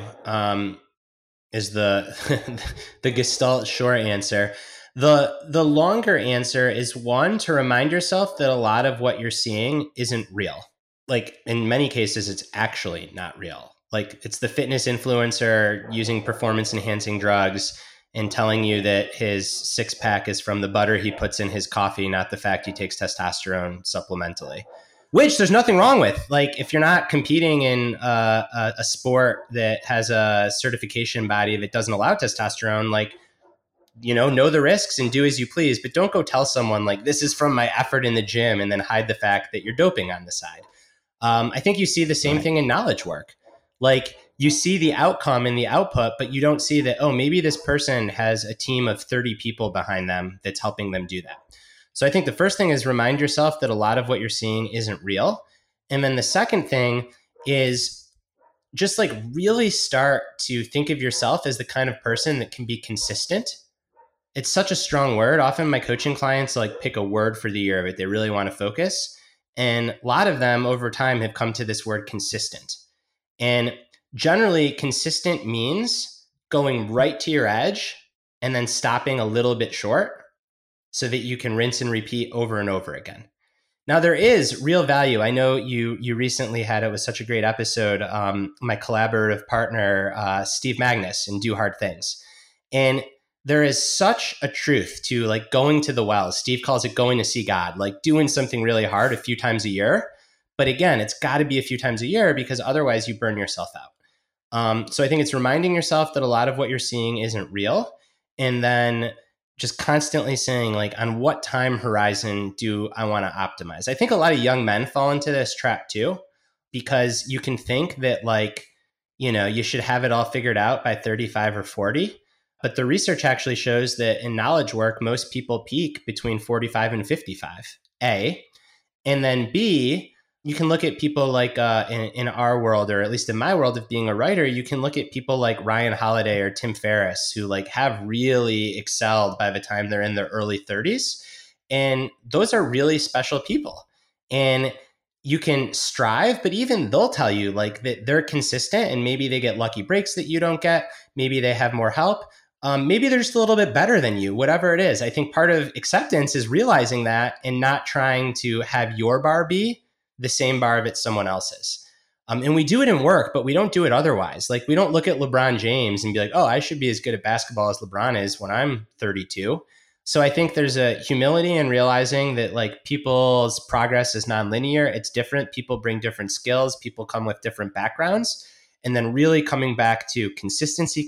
Is the the Gestalt short answer. The longer answer is, one, to remind yourself that a lot of what you're seeing isn't real. Like in many cases, it's actually not real. Like it's the fitness influencer using performance enhancing drugs and telling you that his six pack is from the butter he puts in his coffee, not the fact he takes testosterone supplementally. Which there's nothing wrong with. Like if you're not competing in a sport that has a certification body that doesn't allow testosterone, like, know the risks and do as you please, but don't go tell someone like this is from my effort in the gym and then hide the fact that you're doping on the side. I think you see the same thing in knowledge work. Like you see the outcome and the output, but you don't see that, oh, maybe this person has a team of 30 people behind them that's helping them do that. So I think the first thing is remind yourself that a lot of what you're seeing isn't real. And then the second thing is just like really start to think of yourself as the kind of person that can be consistent, it's such a strong word. Often my coaching clients like pick a word for the year, but they really want to focus. And a lot of them over time have come to this word consistent. And generally, consistent means going right to your edge and then stopping a little bit short so that you can rinse and repeat over and over again. Now, there is real value. I know you recently had, it was such a great episode, my collaborative partner, Steve Magnus in Do Hard Things. And there is such a truth to like going to the well. Steve calls it going to see God, like doing something really hard a few times a year. But again, it's got to be a few times a year because otherwise you burn yourself out. So I think it's reminding yourself that a lot of what you're seeing isn't real. And then just constantly saying like, on what time horizon do I want to optimize? I think a lot of young men fall into this trap too, because you can think that like, you should have it all figured out by 35 or 40. But the research actually shows that in knowledge work, most people peak between 45 and 55, A. And then B, you can look at people like in our world, or at least in my world of being a writer, you can look at people like Ryan Holiday or Tim Ferriss who like have really excelled by the time they're in their early 30s. And those are really special people. And you can strive, but even they'll tell you like that they're consistent and maybe they get lucky breaks that you don't get. Maybe they have more help. Maybe they're just a little bit better than you, whatever it is. I think part of acceptance is realizing that and not trying to have your bar be the same bar that someone else's. And we do it in work, but we don't do it otherwise. Like we don't look at LeBron James and be like, oh, I should be as good at basketball as LeBron is when I'm 32. So I think there's a humility in realizing that like people's progress is nonlinear. It's different. People bring different skills. People come with different backgrounds. And then really coming back to consistency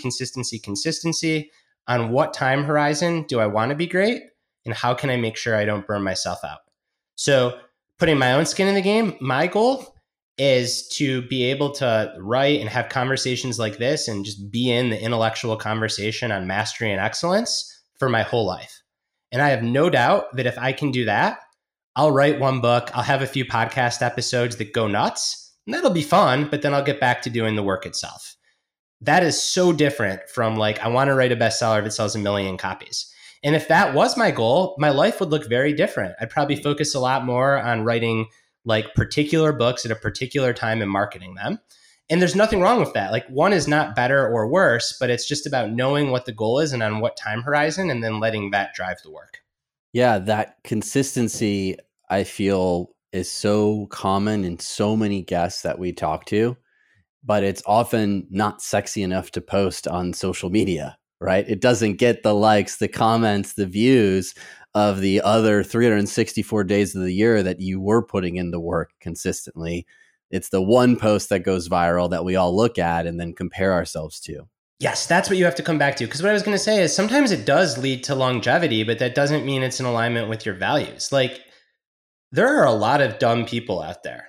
on what time horizon do I want to be great? And how can I make sure I don't burn myself out? So putting my own skin in the game, my goal is to be able to write and have conversations like this and just be in the intellectual conversation on mastery and excellence for my whole life. And I have no doubt that if I can do that, I'll write one book, I'll have a few podcast episodes that go nuts. And that'll be fun, but then I'll get back to doing the work itself. That is so different from like, I want to write a bestseller that sells 1 million copies. And if that was my goal, my life would look very different. I'd probably focus a lot more on writing like particular books at a particular time and marketing them. And there's nothing wrong with that. Like one is not better or worse, but it's just about knowing what the goal is and on what time horizon, and then letting that drive the work. Yeah, that consistency, I feel, is so common in so many guests that we talk to, but it's often not sexy enough to post on social media, right? It doesn't get the likes, the comments, the views of the other 364 days of the year that you were putting in the work consistently. It's the one post that goes viral that we all look at and then compare ourselves to. Yes, that's what you have to come back to. Because what I was going to say is sometimes it does lead to longevity, but that doesn't mean it's in alignment with your values. Like, there are a lot of dumb people out there.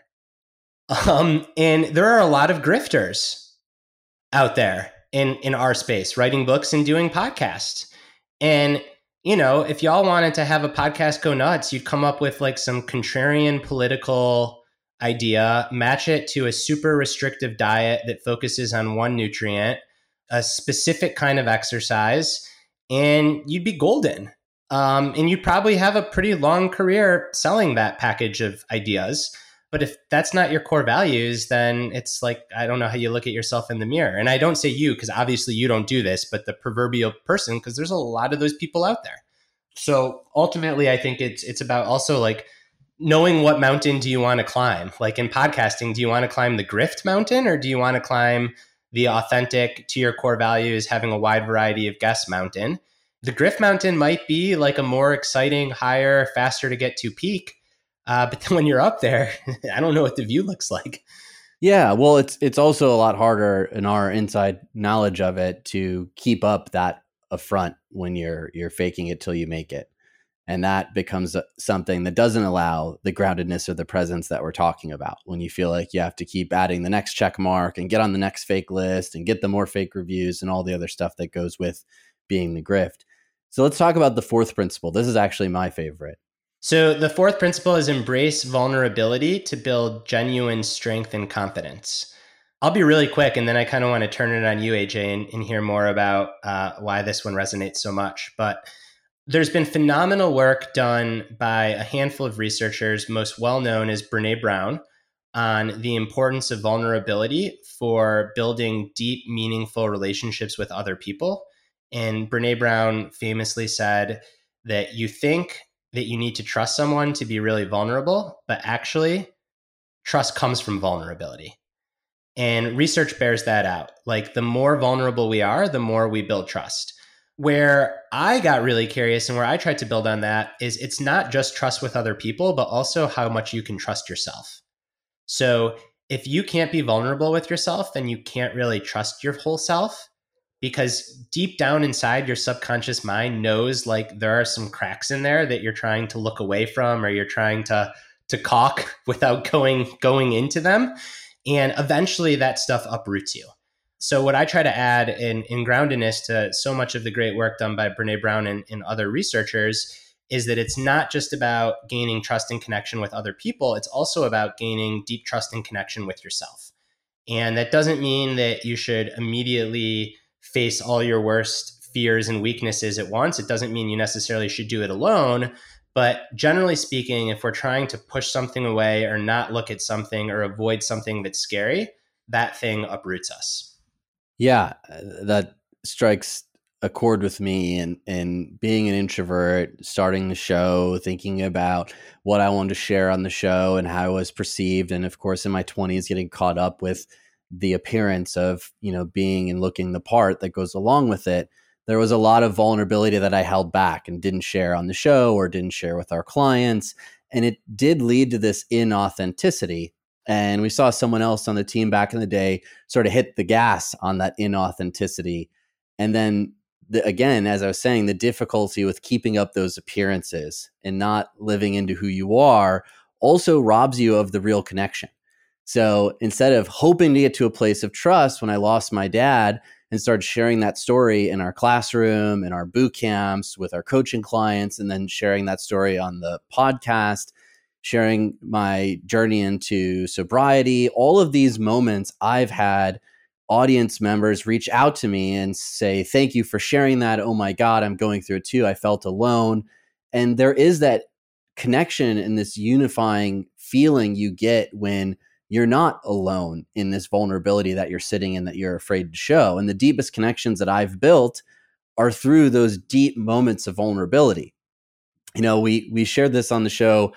And there are a lot of grifters out there in our space, writing books and doing podcasts. And, if y'all wanted to have a podcast go nuts, you'd come up with like some contrarian political idea, match it to a super restrictive diet that focuses on one nutrient, a specific kind of exercise, and you'd be golden. And you'd probably have a pretty long career selling that package of ideas. But if that's not your core values, then it's like, I don't know how you look at yourself in the mirror. And I don't say you, because obviously you don't do this, but the proverbial person, because there's a lot of those people out there. So ultimately, I think it's about also like knowing what mountain do you want to climb? Like in podcasting, do you want to climb the grift mountain, or do you want to climb the authentic to your core values, having a wide variety of guests mountain? The grift mountain might be like a more exciting, higher, faster to get to peak. But then when you're up there, I don't know what the view looks like. Yeah, well, it's also a lot harder in our inside knowledge of it to keep up that affront when you're faking it till you make it. And that becomes something that doesn't allow the groundedness or the presence that we're talking about, when you feel like you have to keep adding the next check mark and get on the next fake list and get the more fake reviews and all the other stuff that goes with being the grift. So let's talk about the fourth principle. This is actually my favorite. So the fourth principle is embrace vulnerability to build genuine strength and confidence. I'll be really quick, and then I kind of want to turn it on you, AJ, and hear more about why this one resonates so much. But There's been phenomenal work done by a handful of researchers. Most well known is Brene Brown, on the importance of vulnerability for building deep, meaningful relationships with other people. And Brene Brown famously said that you think that you need to trust someone to be really vulnerable, but actually, trust comes from vulnerability. And research bears that out. Like, the more vulnerable we are, the more we build trust. Where I got really curious and where I tried to build on that is it's not just trust with other people, but also how much you can trust yourself. So if you can't be vulnerable with yourself, then you can't really trust your whole self, because deep down inside, your subconscious mind knows like there are some cracks in there that you're trying to look away from, or you're trying to caulk without going into them. And eventually that stuff uproots you. So what I try to add in groundedness to so much of the great work done by Brene Brown and other researchers is that it's not just about gaining trust and connection with other people. It's also about gaining deep trust and connection with yourself. And that doesn't mean that you should immediately face all your worst fears and weaknesses at once. It doesn't mean you necessarily should do it alone. But generally speaking, if we're trying to push something away or not look at something or avoid something that's scary, that thing uproots us. Yeah, that strikes a chord with me. And being an introvert, starting the show, thinking about what I wanted to share on the show and how I was perceived. And of course, in my 20s, getting caught up with the appearance of, being and looking the part that goes along with it. There was a lot of vulnerability that I held back and didn't share on the show or didn't share with our clients. And it did lead to this inauthenticity. And we saw someone else on the team back in the day sort of hit the gas on that inauthenticity. And then again, as I was saying, the difficulty with keeping up those appearances and not living into who you are also robs you of the real connection. So instead of hoping to get to a place of trust, when I lost my dad and started sharing that story in our classroom, in our boot camps, with our coaching clients, and then sharing that story on the podcast, sharing my journey into sobriety, all of these moments, I've had audience members reach out to me and say, thank you for sharing that. Oh my God, I'm going through it too. I felt alone. And there is that connection and this unifying feeling you get when you're not alone in this vulnerability that you're sitting in, that you're afraid to show. And the deepest connections that I've built are through those deep moments of vulnerability. We shared this on the show,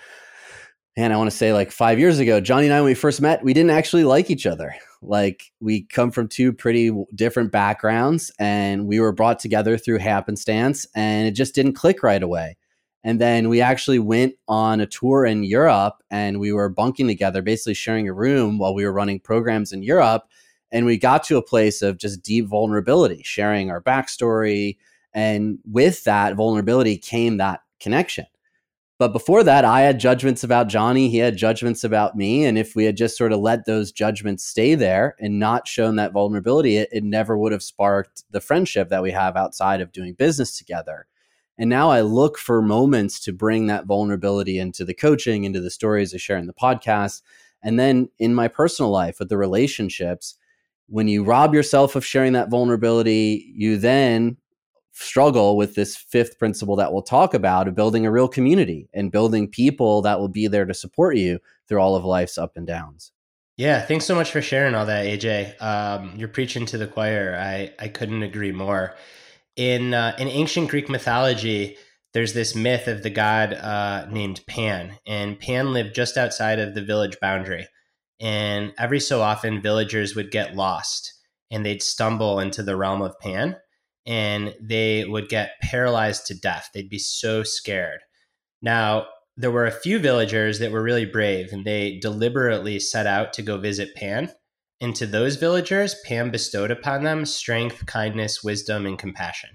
and I want to say like 5 years ago. Johnny and I, when we first met, we didn't actually like each other. Like, we come from two pretty different backgrounds, and we were brought together through happenstance, and it just didn't click right away. And then we actually went on a tour in Europe, and we were bunking together, basically sharing a room while we were running programs in Europe. And we got to a place of just deep vulnerability, sharing our backstory. And with that vulnerability came that connection. But before that, I had judgments about Johnny. He had judgments about me. And if we had just sort of let those judgments stay there and not shown that vulnerability, it never would have sparked the friendship that we have outside of doing business together. And now I look for moments to bring that vulnerability into the coaching, into the stories I share in the podcast. And then in my personal life with the relationships, when you rob yourself of sharing that vulnerability, you then struggle with this fifth principle that we'll talk about, of building a real community and building people that will be there to support you through all of life's up and downs. Yeah, thanks so much for sharing all that, AJ. You're preaching to the choir. I couldn't agree more. In ancient Greek mythology, there's this myth of the god named Pan, and Pan lived just outside of the village boundary. And every so often, villagers would get lost, and they'd stumble into the realm of Pan, and they would get paralyzed to death. They'd be so scared. Now, there were a few villagers that were really brave, and they deliberately set out to go visit Pan. And to those villagers, Pan bestowed upon them strength, kindness, wisdom, and compassion.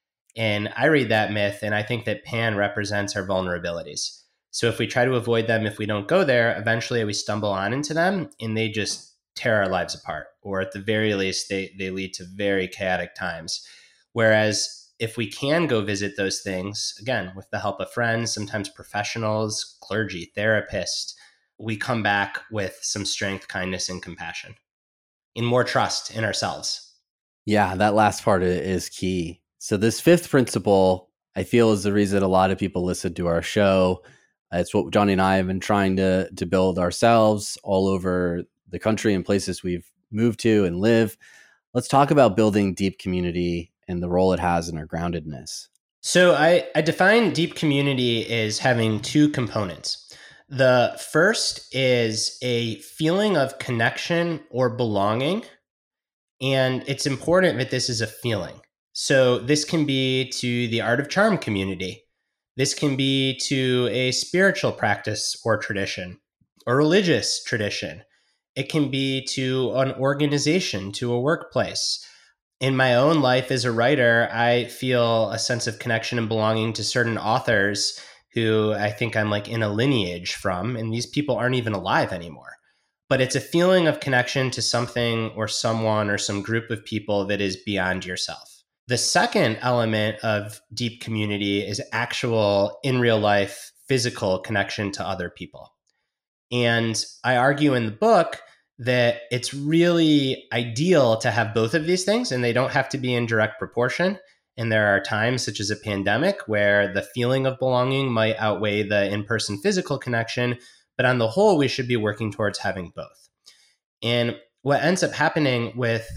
And I read that myth, and I think that Pan represents our vulnerabilities. So if we try to avoid them, if we don't go there, eventually we stumble on into them, and they just tear our lives apart. Or at the very least, they lead to very chaotic times. Whereas if we can go visit those things, again, with the help of friends, sometimes professionals, clergy, therapists, we come back with some strength, kindness, and compassion, and more trust in ourselves. Yeah, that last part is key. So this fifth principle, I feel is the reason a lot of people listen to our show. It's what Johnny and I have been trying to build ourselves all over the country and places we've moved to and live. Let's talk about building deep community and the role it has in our groundedness. So I define deep community as having two components. The first is a feeling of connection or belonging. And it's important that this is a feeling. So this can be to the Art of Charm community. This can be to a spiritual practice or tradition, or religious tradition. It can be to an organization, to a workplace. In my own life as a writer, I feel a sense of connection and belonging to certain authors who I think I'm like in a lineage from, and these people aren't even alive anymore. But it's a feeling of connection to something or someone or some group of people that is beyond yourself. The second element of deep community is actual, in real life, physical connection to other people. And I argue in the book that it's really ideal to have both of these things, and they don't have to be in direct proportion. And there are times, such as a pandemic, where the feeling of belonging might outweigh the in-person physical connection. But on the whole, we should be working towards having both. And what ends up happening with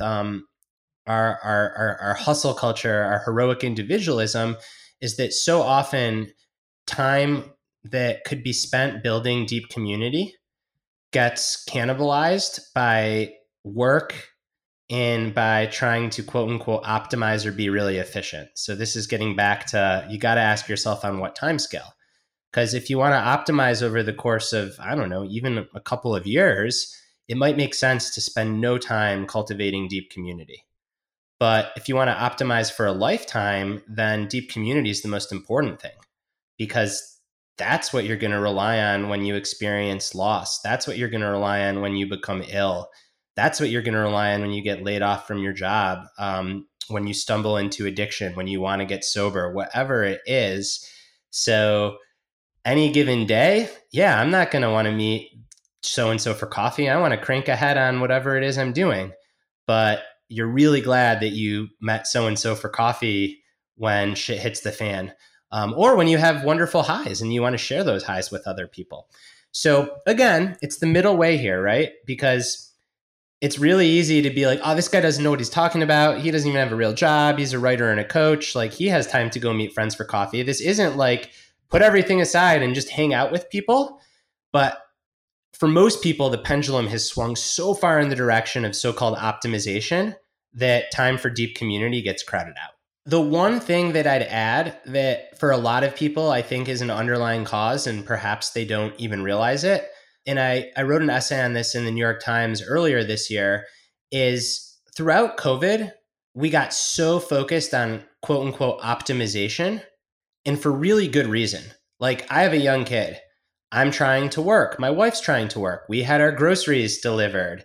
our hustle culture, our heroic individualism, is that so often time that could be spent building deep community gets cannibalized by work and by trying to quote unquote optimize or be really efficient. So this is getting back to, you got to ask yourself on what time scale. Because if you want to optimize over the course of, I don't know, even a couple of years, it might make sense to spend no time cultivating deep community. But if you want to optimize for a lifetime, then deep community is the most important thing, because that's what you're going to rely on when you experience loss. That's what you're going to rely on when you become ill. That's what you're going to rely on when you get laid off from your job, when you stumble into addiction, when you want to get sober, whatever it is. So any given day, yeah, I'm not going to want to meet so-and-so for coffee. I want to crank ahead on whatever it is I'm doing. But you're really glad that you met so-and-so for coffee when shit hits the fan. Or when you have wonderful highs and you want to share those highs with other people. So again, it's the middle way here, right? Because it's really easy to be like, oh, this guy doesn't know what he's talking about. He doesn't even have a real job. He's a writer and a coach. Like, he has time to go meet friends for coffee. This isn't like put everything aside and just hang out with people. But for most people, the pendulum has swung so far in the direction of so-called optimization that time for deep community gets crowded out. The one thing that I'd add that for a lot of people, I think is an underlying cause, and perhaps they don't even realize it, and I wrote an essay on this in the New York Times earlier this year, is throughout COVID, we got so focused on quote unquote optimization, and for really good reason. Like, I have a young kid. I'm trying to work. My wife's trying to work. We had our groceries delivered.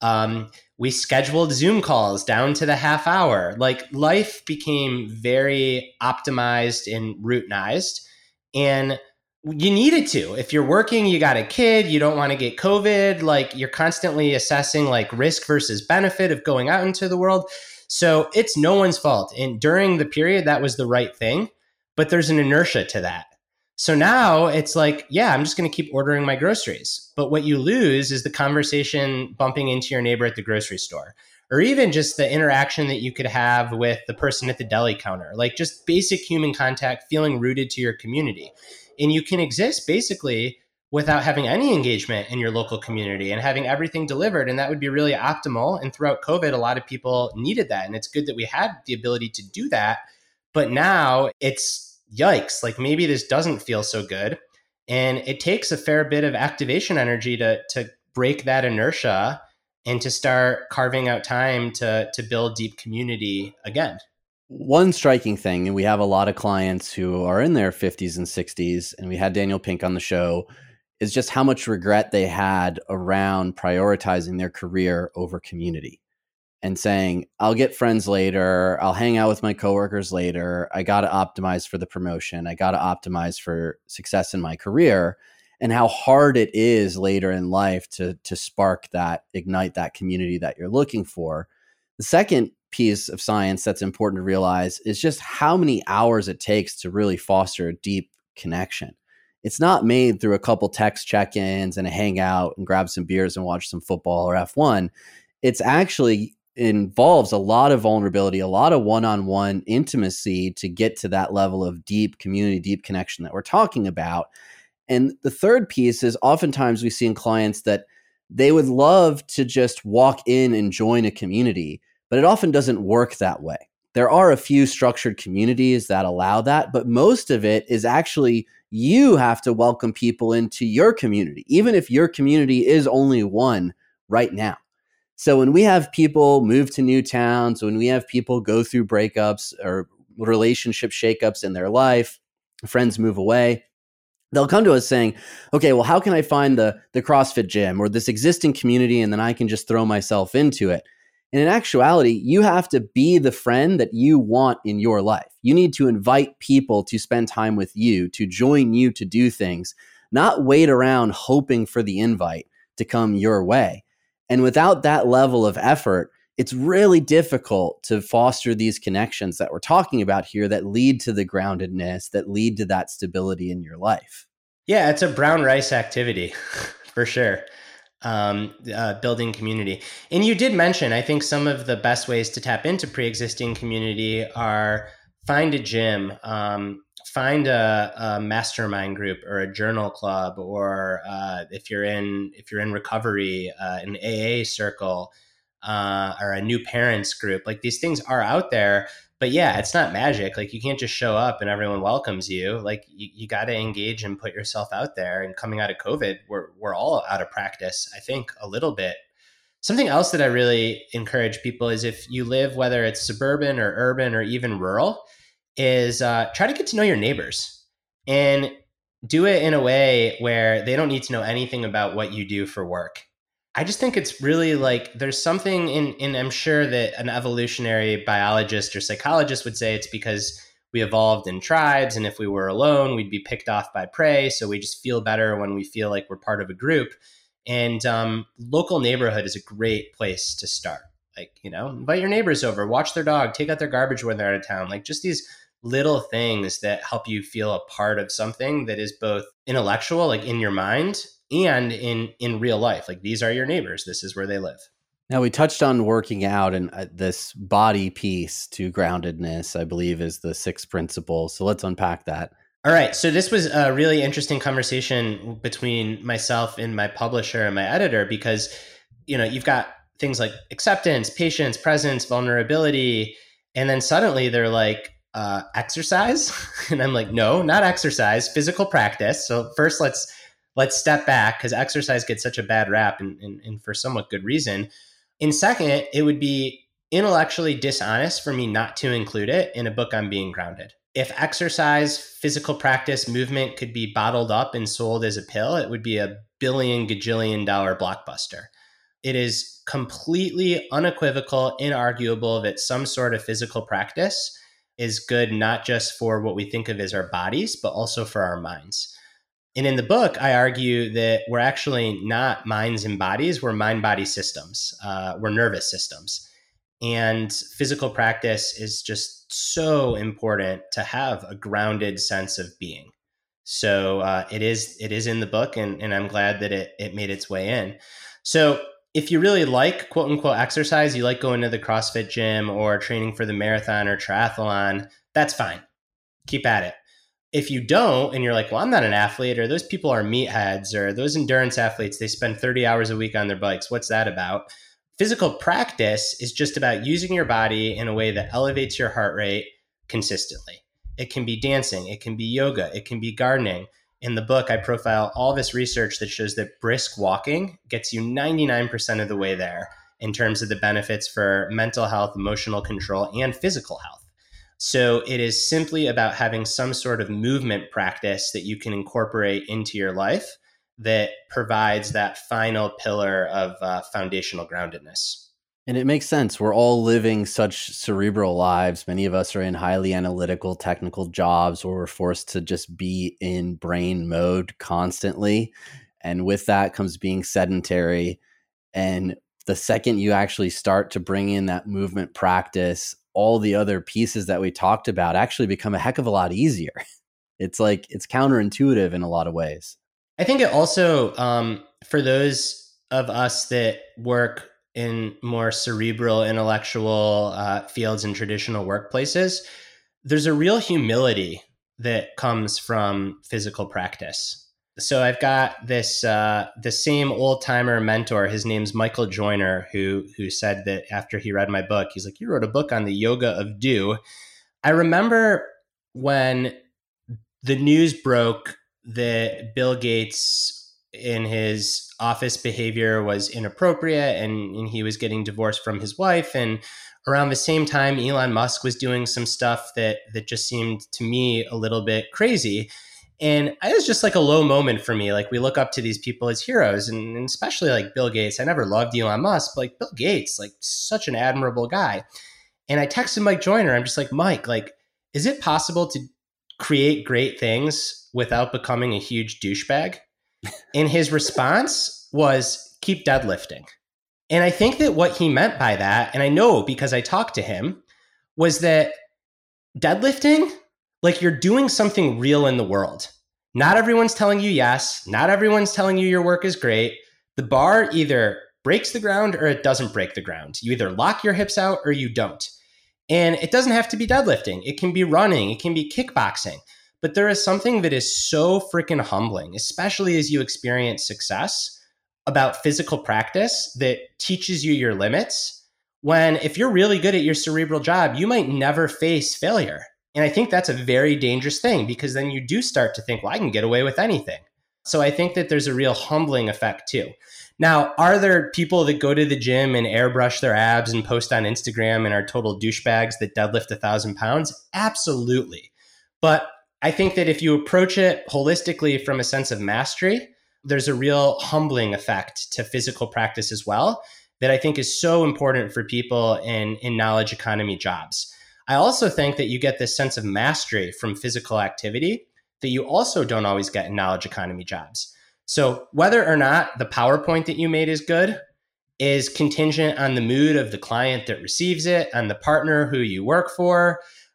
We scheduled Zoom calls down to the half hour. Like, life became very optimized and routinized. And you needed to. If you're working, you got a kid, you don't want to get COVID. Like, you're constantly assessing like risk versus benefit of going out into the world. So it's no one's fault. And during the period, that was the right thing. But there's an inertia to that. So now it's like, yeah, I'm just going to keep ordering my groceries. But what you lose is the conversation bumping into your neighbor at the grocery store, or even just the interaction that you could have with the person at the deli counter, like just basic human contact, feeling rooted to your community. And you can exist basically without having any engagement in your local community and having everything delivered. And that would be really optimal. And throughout COVID, a lot of people needed that. And it's good that we had the ability to do that. But now it's, yikes, like maybe this doesn't feel so good. And it takes a fair bit of activation energy to break that inertia and to start carving out time to build deep community again. One striking thing, and we have a lot of clients who are in their 50s and 60s, and we had Daniel Pink on the show, is just how much regret they had around prioritizing their career over community. And saying, I'll get friends later. I'll hang out with my coworkers later. I got to optimize for the promotion. I got to optimize for success in my career. And how hard it is later in life to spark that, ignite that community that you're looking for. The second piece of science that's important to realize is just how many hours it takes to really foster a deep connection. It's not made through a couple text check-ins and a hangout and grab some beers and watch some football or F1. It's actually involves a lot of vulnerability, a lot of one-on-one intimacy to get to that level of deep community, deep connection that we're talking about. And the third piece is oftentimes we see in clients that they would love to just walk in and join a community, but it often doesn't work that way. There are a few structured communities that allow that, but most of it is actually you have to welcome people into your community, even if your community is only one right now. So when we have people move to new towns, when we have people go through breakups or relationship shakeups in their life, friends move away, they'll come to us saying, okay, well, how can I find the CrossFit gym or this existing community and then I can just throw myself into it? And in actuality, you have to be the friend that you want in your life. You need to invite people to spend time with you, to join you to do things, not wait around hoping for the invite to come your way. And without that level of effort, it's really difficult to foster these connections that we're talking about here that lead to the groundedness, that lead to that stability in your life. Yeah, it's a brown rice activity for sure. Building community. And you did mention, I think some of the best ways to tap into pre-existing community are find a gym, find a mastermind group or a journal club, or if you're in recovery, an AA circle, or a new parents group. Like, these things are out there, but yeah, it's not magic. Like, you can't just show up and everyone welcomes you. Like, you got to engage and put yourself out there. And coming out of COVID, we're all out of practice, I think, a little bit. Something else that I really encourage people is, if you live, whether it's suburban or urban or even rural, is try to get to know your neighbors and do it in a way where they don't need to know anything about what you do for work. I just think it's really like, there's something in I'm sure that an evolutionary biologist or psychologist would say it's because we evolved in tribes, and if we were alone, we'd be picked off by prey. So we just feel better when we feel like we're part of a group. And local neighborhood is a great place to start. Like, invite your neighbors over, watch their dog, take out their garbage when they're out of town. Like, just these little things that help you feel a part of something that is both intellectual, like in your mind, and in real life. Like, these are your neighbors. This is where they live. Now, we touched on working out, and this body piece to groundedness, I believe, is the sixth principle. So let's unpack that. All right. So this was a really interesting conversation between myself and my publisher and my editor, because, you've got things like acceptance, patience, presence, vulnerability. And then suddenly they're like, exercise. And I'm like, no, not exercise, physical practice. So first let's step back, because exercise gets such a bad rap, and for somewhat good reason. And second, it would be intellectually dishonest for me not to include it in a book on being grounded. If exercise, physical practice, movement could be bottled up and sold as a pill, it would be a billion gajillion dollar blockbuster. It is completely unequivocal, inarguable that some sort of physical practice is good, not just for what we think of as our bodies, but also for our minds. And in the book, I argue that we're actually not minds and bodies, we're mind-body systems, we're nervous systems. And physical practice is just so important to have a grounded sense of being. So it is in the book, and I'm glad that it made its way in. So if you really like quote unquote exercise, you like going to the CrossFit gym or training for the marathon or triathlon, that's fine. Keep at it. If you don't, and you're like, well, I'm not an athlete, or those people are meatheads, or those endurance athletes, they spend 30 hours a week on their bikes, what's that about? Physical practice is just about using your body in a way that elevates your heart rate consistently. It can be dancing, it can be yoga, it can be gardening. In the book, I profile all this research that shows that brisk walking gets you 99% of the way there in terms of the benefits for mental health, emotional control, and physical health. So it is simply about having some sort of movement practice that you can incorporate into your life that provides that final pillar of foundational groundedness. And it makes sense. We're all living such cerebral lives. Many of us are in highly analytical, technical jobs where we're forced to just be in brain mode constantly. And with that comes being sedentary. And the second you actually start to bring in that movement practice, all the other pieces that we talked about actually become a heck of a lot easier. It's like, it's counterintuitive in a lot of ways. I think it also, for those of us that work in more cerebral, intellectual fields in traditional workplaces, there's a real humility that comes from physical practice. So I've got this the same old timer mentor. His name's Michael Joyner, who said that after he read my book, he's like, "You wrote a book on the yoga of do." I remember when the news broke that Bill Gates in his office behavior was inappropriate and he was getting divorced from his wife. And around the same time, Elon Musk was doing some stuff that just seemed to me a little bit crazy. And it was just like a low moment for me. Like, we look up to these people as heroes, and especially like Bill Gates. I never loved Elon Musk, but like Bill Gates, like such an admirable guy. And I texted Mike Joyner. I'm just like, Mike, like, is it possible to create great things without becoming a huge douchebag? And his response was, keep deadlifting. And I think that what he meant by that, and I know because I talked to him, was that deadlifting, like, you're doing something real in the world. Not everyone's telling you yes. Not everyone's telling you your work is great. The bar either breaks the ground or it doesn't break the ground. You either lock your hips out or you don't. And it doesn't have to be deadlifting. It can be running. It can be kickboxing. But there is something that is so freaking humbling, especially as you experience success, about physical practice that teaches you your limits. When if you're really good at your cerebral job, you might never face failure. And I think that's a very dangerous thing, because then you do start to think, well, I can get away with anything. So I think that there's a real humbling effect too. Now, are there people that go to the gym and airbrush their abs and post on Instagram and are total douchebags that deadlift 1,000 pounds? Absolutely. But I think that if you approach it holistically from a sense of mastery, there's a real humbling effect to physical practice as well that I think is so important for people in knowledge economy jobs. I also think that you get this sense of mastery from physical activity that you also don't always get in knowledge economy jobs. So whether or not the PowerPoint that you made is good is contingent on the mood of the client that receives it, on the partner who you work for,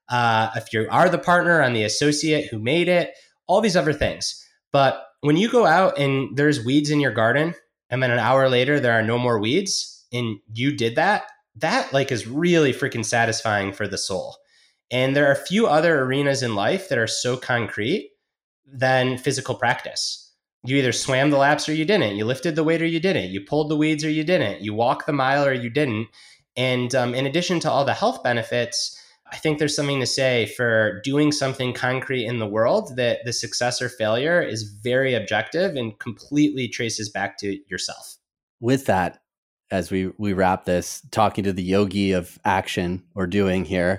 if you are the partner, on the associate who made it, all these other things. But when you go out and there's weeds in your garden, and then an hour later there are no more weeds, and you did that like is really freaking satisfying for the soul. And there are a few other arenas in life that are so concrete than physical practice. You either swam the laps or you didn't. You lifted the weight or you didn't. You pulled the weeds or you didn't. You walked the mile or you didn't. And in addition to all the health benefits, I think there's something to say for doing something concrete in the world that the success or failure is very objective and completely traces back to yourself. With that, as we wrap this, talking to the yogi of action or doing here,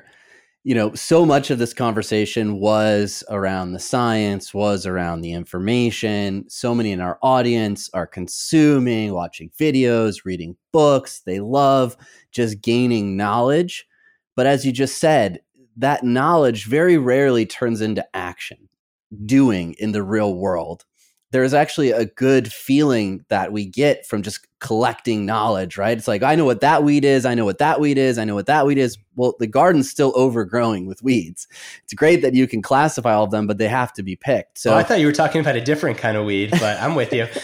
so much of this conversation was around the science, was around the information. So many in our audience are consuming, watching videos, reading books. They love just gaining knowledge. But as you just said, that knowledge very rarely turns into action, doing in the real world. There's actually a good feeling that we get from just collecting knowledge, right? It's like, I know what that weed is. I know what that weed is. I know what that weed is. Well, the garden's still overgrowing with weeds. It's great that you can classify all of them, but they have to be picked. So I thought you were talking about a different kind of weed, but I'm with you.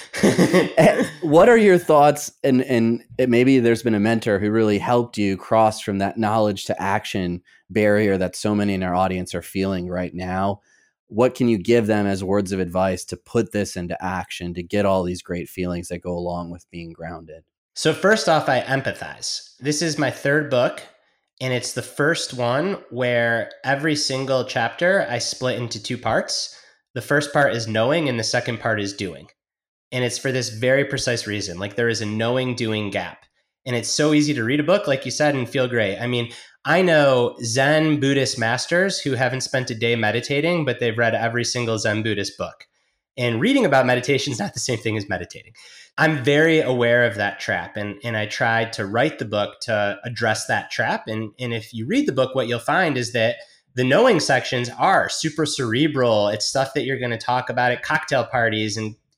What are your thoughts? And maybe there's been a mentor who really helped you cross from that knowledge to action barrier that so many in our audience are feeling right now. What can you give them as words of advice to put this into action, to get all these great feelings that go along with being grounded? So first off, I empathize. This is my third book, and it's the first one where every single chapter I split into two parts. The first part is knowing, and the second part is doing. And it's for this very precise reason. Like, there is a knowing doing gap. And it's so easy to read a book, like you said, and feel great. I mean, I know Zen Buddhist masters who haven't spent a day meditating, but they've read every single Zen Buddhist book. And reading about meditation is not the same thing as meditating. I'm very aware of that trap. And I tried to write the book to address that trap. And if you read the book, what you'll find is that the knowing sections are super cerebral. It's stuff that you're going to talk about at cocktail parties and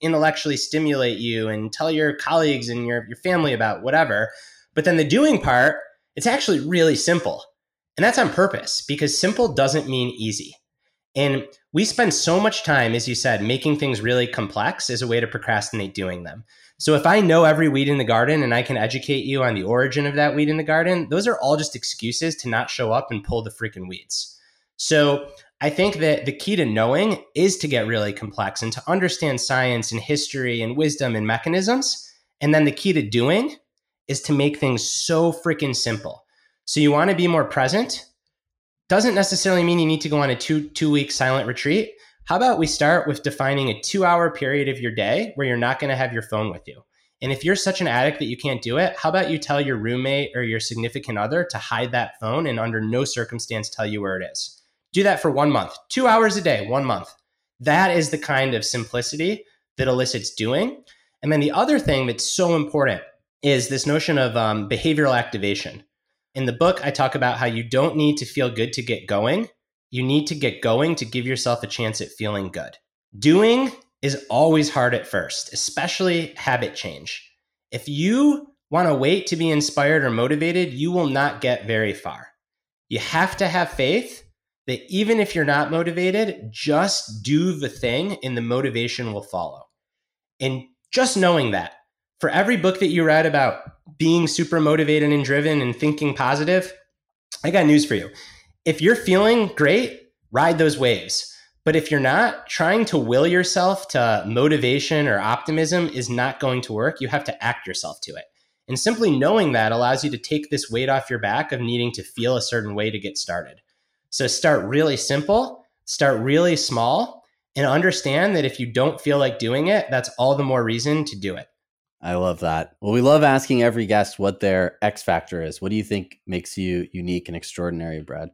intellectually stimulate you and tell your colleagues and your family about whatever. But then the doing part, it's actually really simple. And that's on purpose, because simple doesn't mean easy. And we spend so much time, as you said, making things really complex as a way to procrastinate doing them. So if I know every weed in the garden and I can educate you on the origin of that weed in the garden, those are all just excuses to not show up and pull the freaking weeds. So I think that the key to knowing is to get really complex and to understand science and history and wisdom and mechanisms. And then the key to doing is to make things so freaking simple. So you want to be more present. Doesn't necessarily mean you need to go on a two-week silent retreat. How about we start with defining a 2-hour period of your day where you're not going to have your phone with you? And if you're such an addict that you can't do it, how about you tell your roommate or your significant other to hide that phone and under no circumstance tell you where it is? Do that for 1 month, 2 hours a day, 1 month. That is the kind of simplicity that elicits doing. And then the other thing that's so important is this notion of behavioral activation. In the book, I talk about how you don't need to feel good to get going. You need to get going to give yourself a chance at feeling good. Doing is always hard at first, especially habit change. If you want to wait to be inspired or motivated, you will not get very far. You have to have faith that even if you're not motivated, just do the thing and the motivation will follow. And just knowing that, for every book that you read about being super motivated and driven and thinking positive, I got news for you. If you're feeling great, ride those waves. But if you're not, trying to will yourself to motivation or optimism is not going to work. You have to act yourself to it. And simply knowing that allows you to take this weight off your back of needing to feel a certain way to get started. So start really simple, start really small, and understand that if you don't feel like doing it, that's all the more reason to do it. I love that. Well, we love asking every guest what their X factor is. What do you think makes you unique and extraordinary, Brad?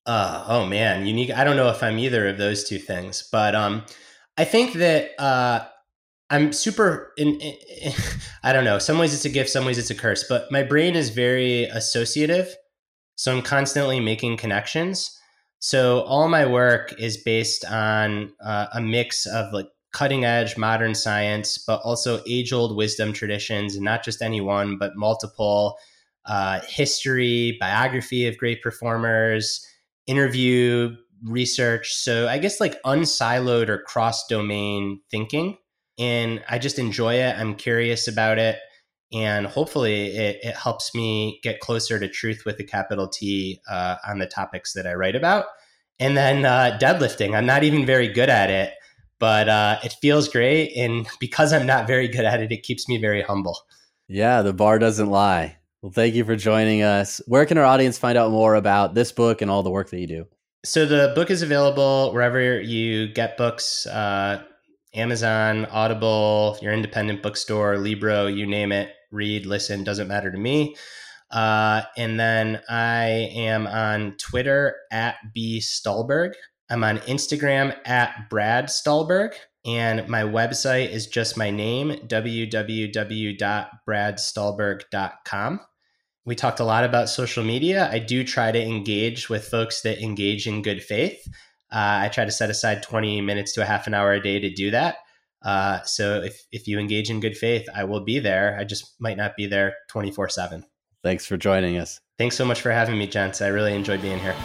Oh man, unique. I don't know if I'm either of those two things, but I think that I'm super. I don't know. Some ways it's a gift, some ways it's a curse. But my brain is very associative, so I'm constantly making connections. So all my work is based on a mix of like cutting edge modern science, but also age old wisdom traditions, and not just any one, but multiple, history, biography of great performers, interview, research. So I guess like unsiloed or cross domain thinking. And I just enjoy it. I'm curious about it. And hopefully it helps me get closer to truth with a capital T on the topics that I write about. And then deadlifting. I'm not even very good at it, but it feels great. And because I'm not very good at it, it keeps me very humble. Yeah, the bar doesn't lie. Well, thank you for joining us. Where can our audience find out more about this book and all the work that you do? So the book is available wherever you get books, Amazon, Audible, your independent bookstore, Libro, you name it. Read, listen, doesn't matter to me. And then I am on Twitter at B. Stulberg. I'm on Instagram at Brad Stulberg. And my website is just my name, www.bradstulberg.com. We talked a lot about social media. I do try to engage with folks that engage in good faith. I try to set aside 20 minutes to a half an hour a day to do that. So if you engage in good faith, I will be there. I just might not be there 24/7. Thanks for joining us. Thanks so much for having me, gents. I really enjoyed being here.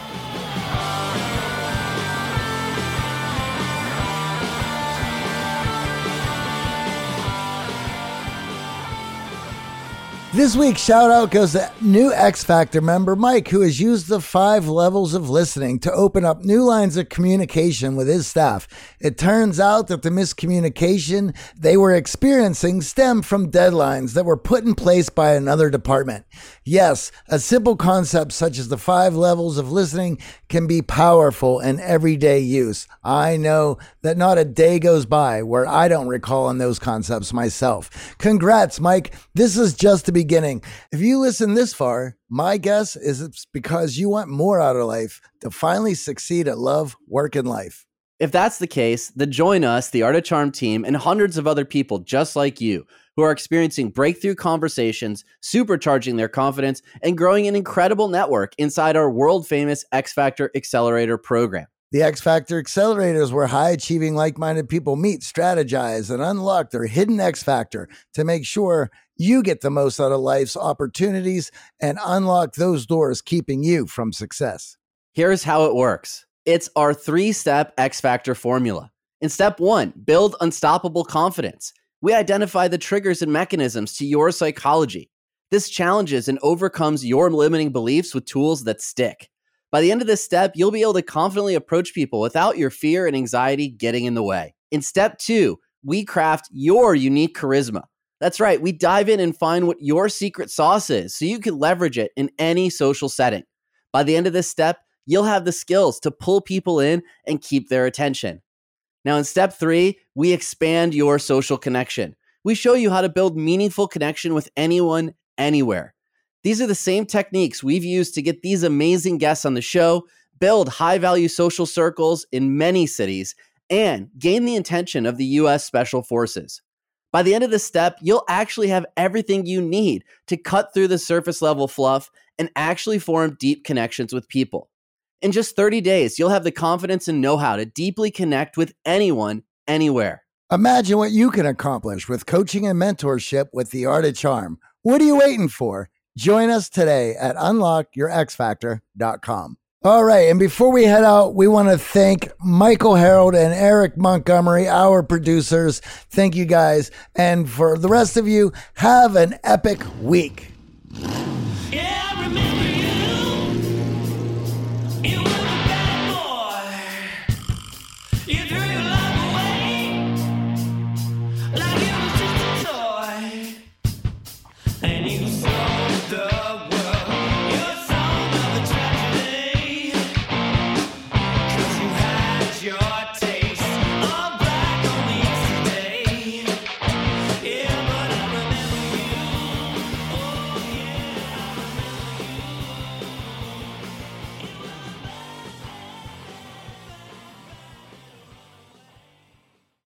This week's shout out goes to new X Factor member Mike, who has used the 5 levels of listening to open up new lines of communication with his staff. It turns out that the miscommunication they were experiencing stemmed from deadlines that were put in place by another department. Yes, a simple concept such as the 5 levels of listening can be powerful in everyday use. I know that not a day goes by where I don't recall on those concepts myself. Congrats, Mike. This is just the beginning. If you listen this far, my guess is it's because you want more out of life to finally succeed at love, work, and life. If that's the case, then join us, the Art of Charm team, and hundreds of other people just like you who are experiencing breakthrough conversations, supercharging their confidence, and growing an incredible network inside our world-famous X Factor Accelerator program. The X Factor Accelerator is where high-achieving, like-minded people meet, strategize, and unlock their hidden X Factor to make sure you get the most out of life's opportunities and unlock those doors keeping you from success. Here's how it works. It's our 3-step X Factor formula. In step 1, build unstoppable confidence. We identify the triggers and mechanisms to your psychology. This challenges and overcomes your limiting beliefs with tools that stick. By the end of this step, you'll be able to confidently approach people without your fear and anxiety getting in the way. In step 2, we craft your unique charisma. That's right, we dive in and find what your secret sauce is so you can leverage it in any social setting. By the end of this step, you'll have the skills to pull people in and keep their attention. Now, in step 3, we expand your social connection. We show you how to build meaningful connection with anyone, anywhere. These are the same techniques we've used to get these amazing guests on the show, build high-value social circles in many cities, and gain the attention of the U.S. Special Forces. By the end of this step, you'll actually have everything you need to cut through the surface-level fluff and actually form deep connections with people. In just 30 days, you'll have the confidence and know-how to deeply connect with anyone, anywhere. Imagine what you can accomplish with coaching and mentorship with The Art of Charm. What are you waiting for? Join us today at unlockyourxfactor.com. All right, and before we head out, we want to thank Michael Harold and Eric Montgomery, our producers. Thank you guys. And for the rest of you, have an epic week. Yeah, I remember you.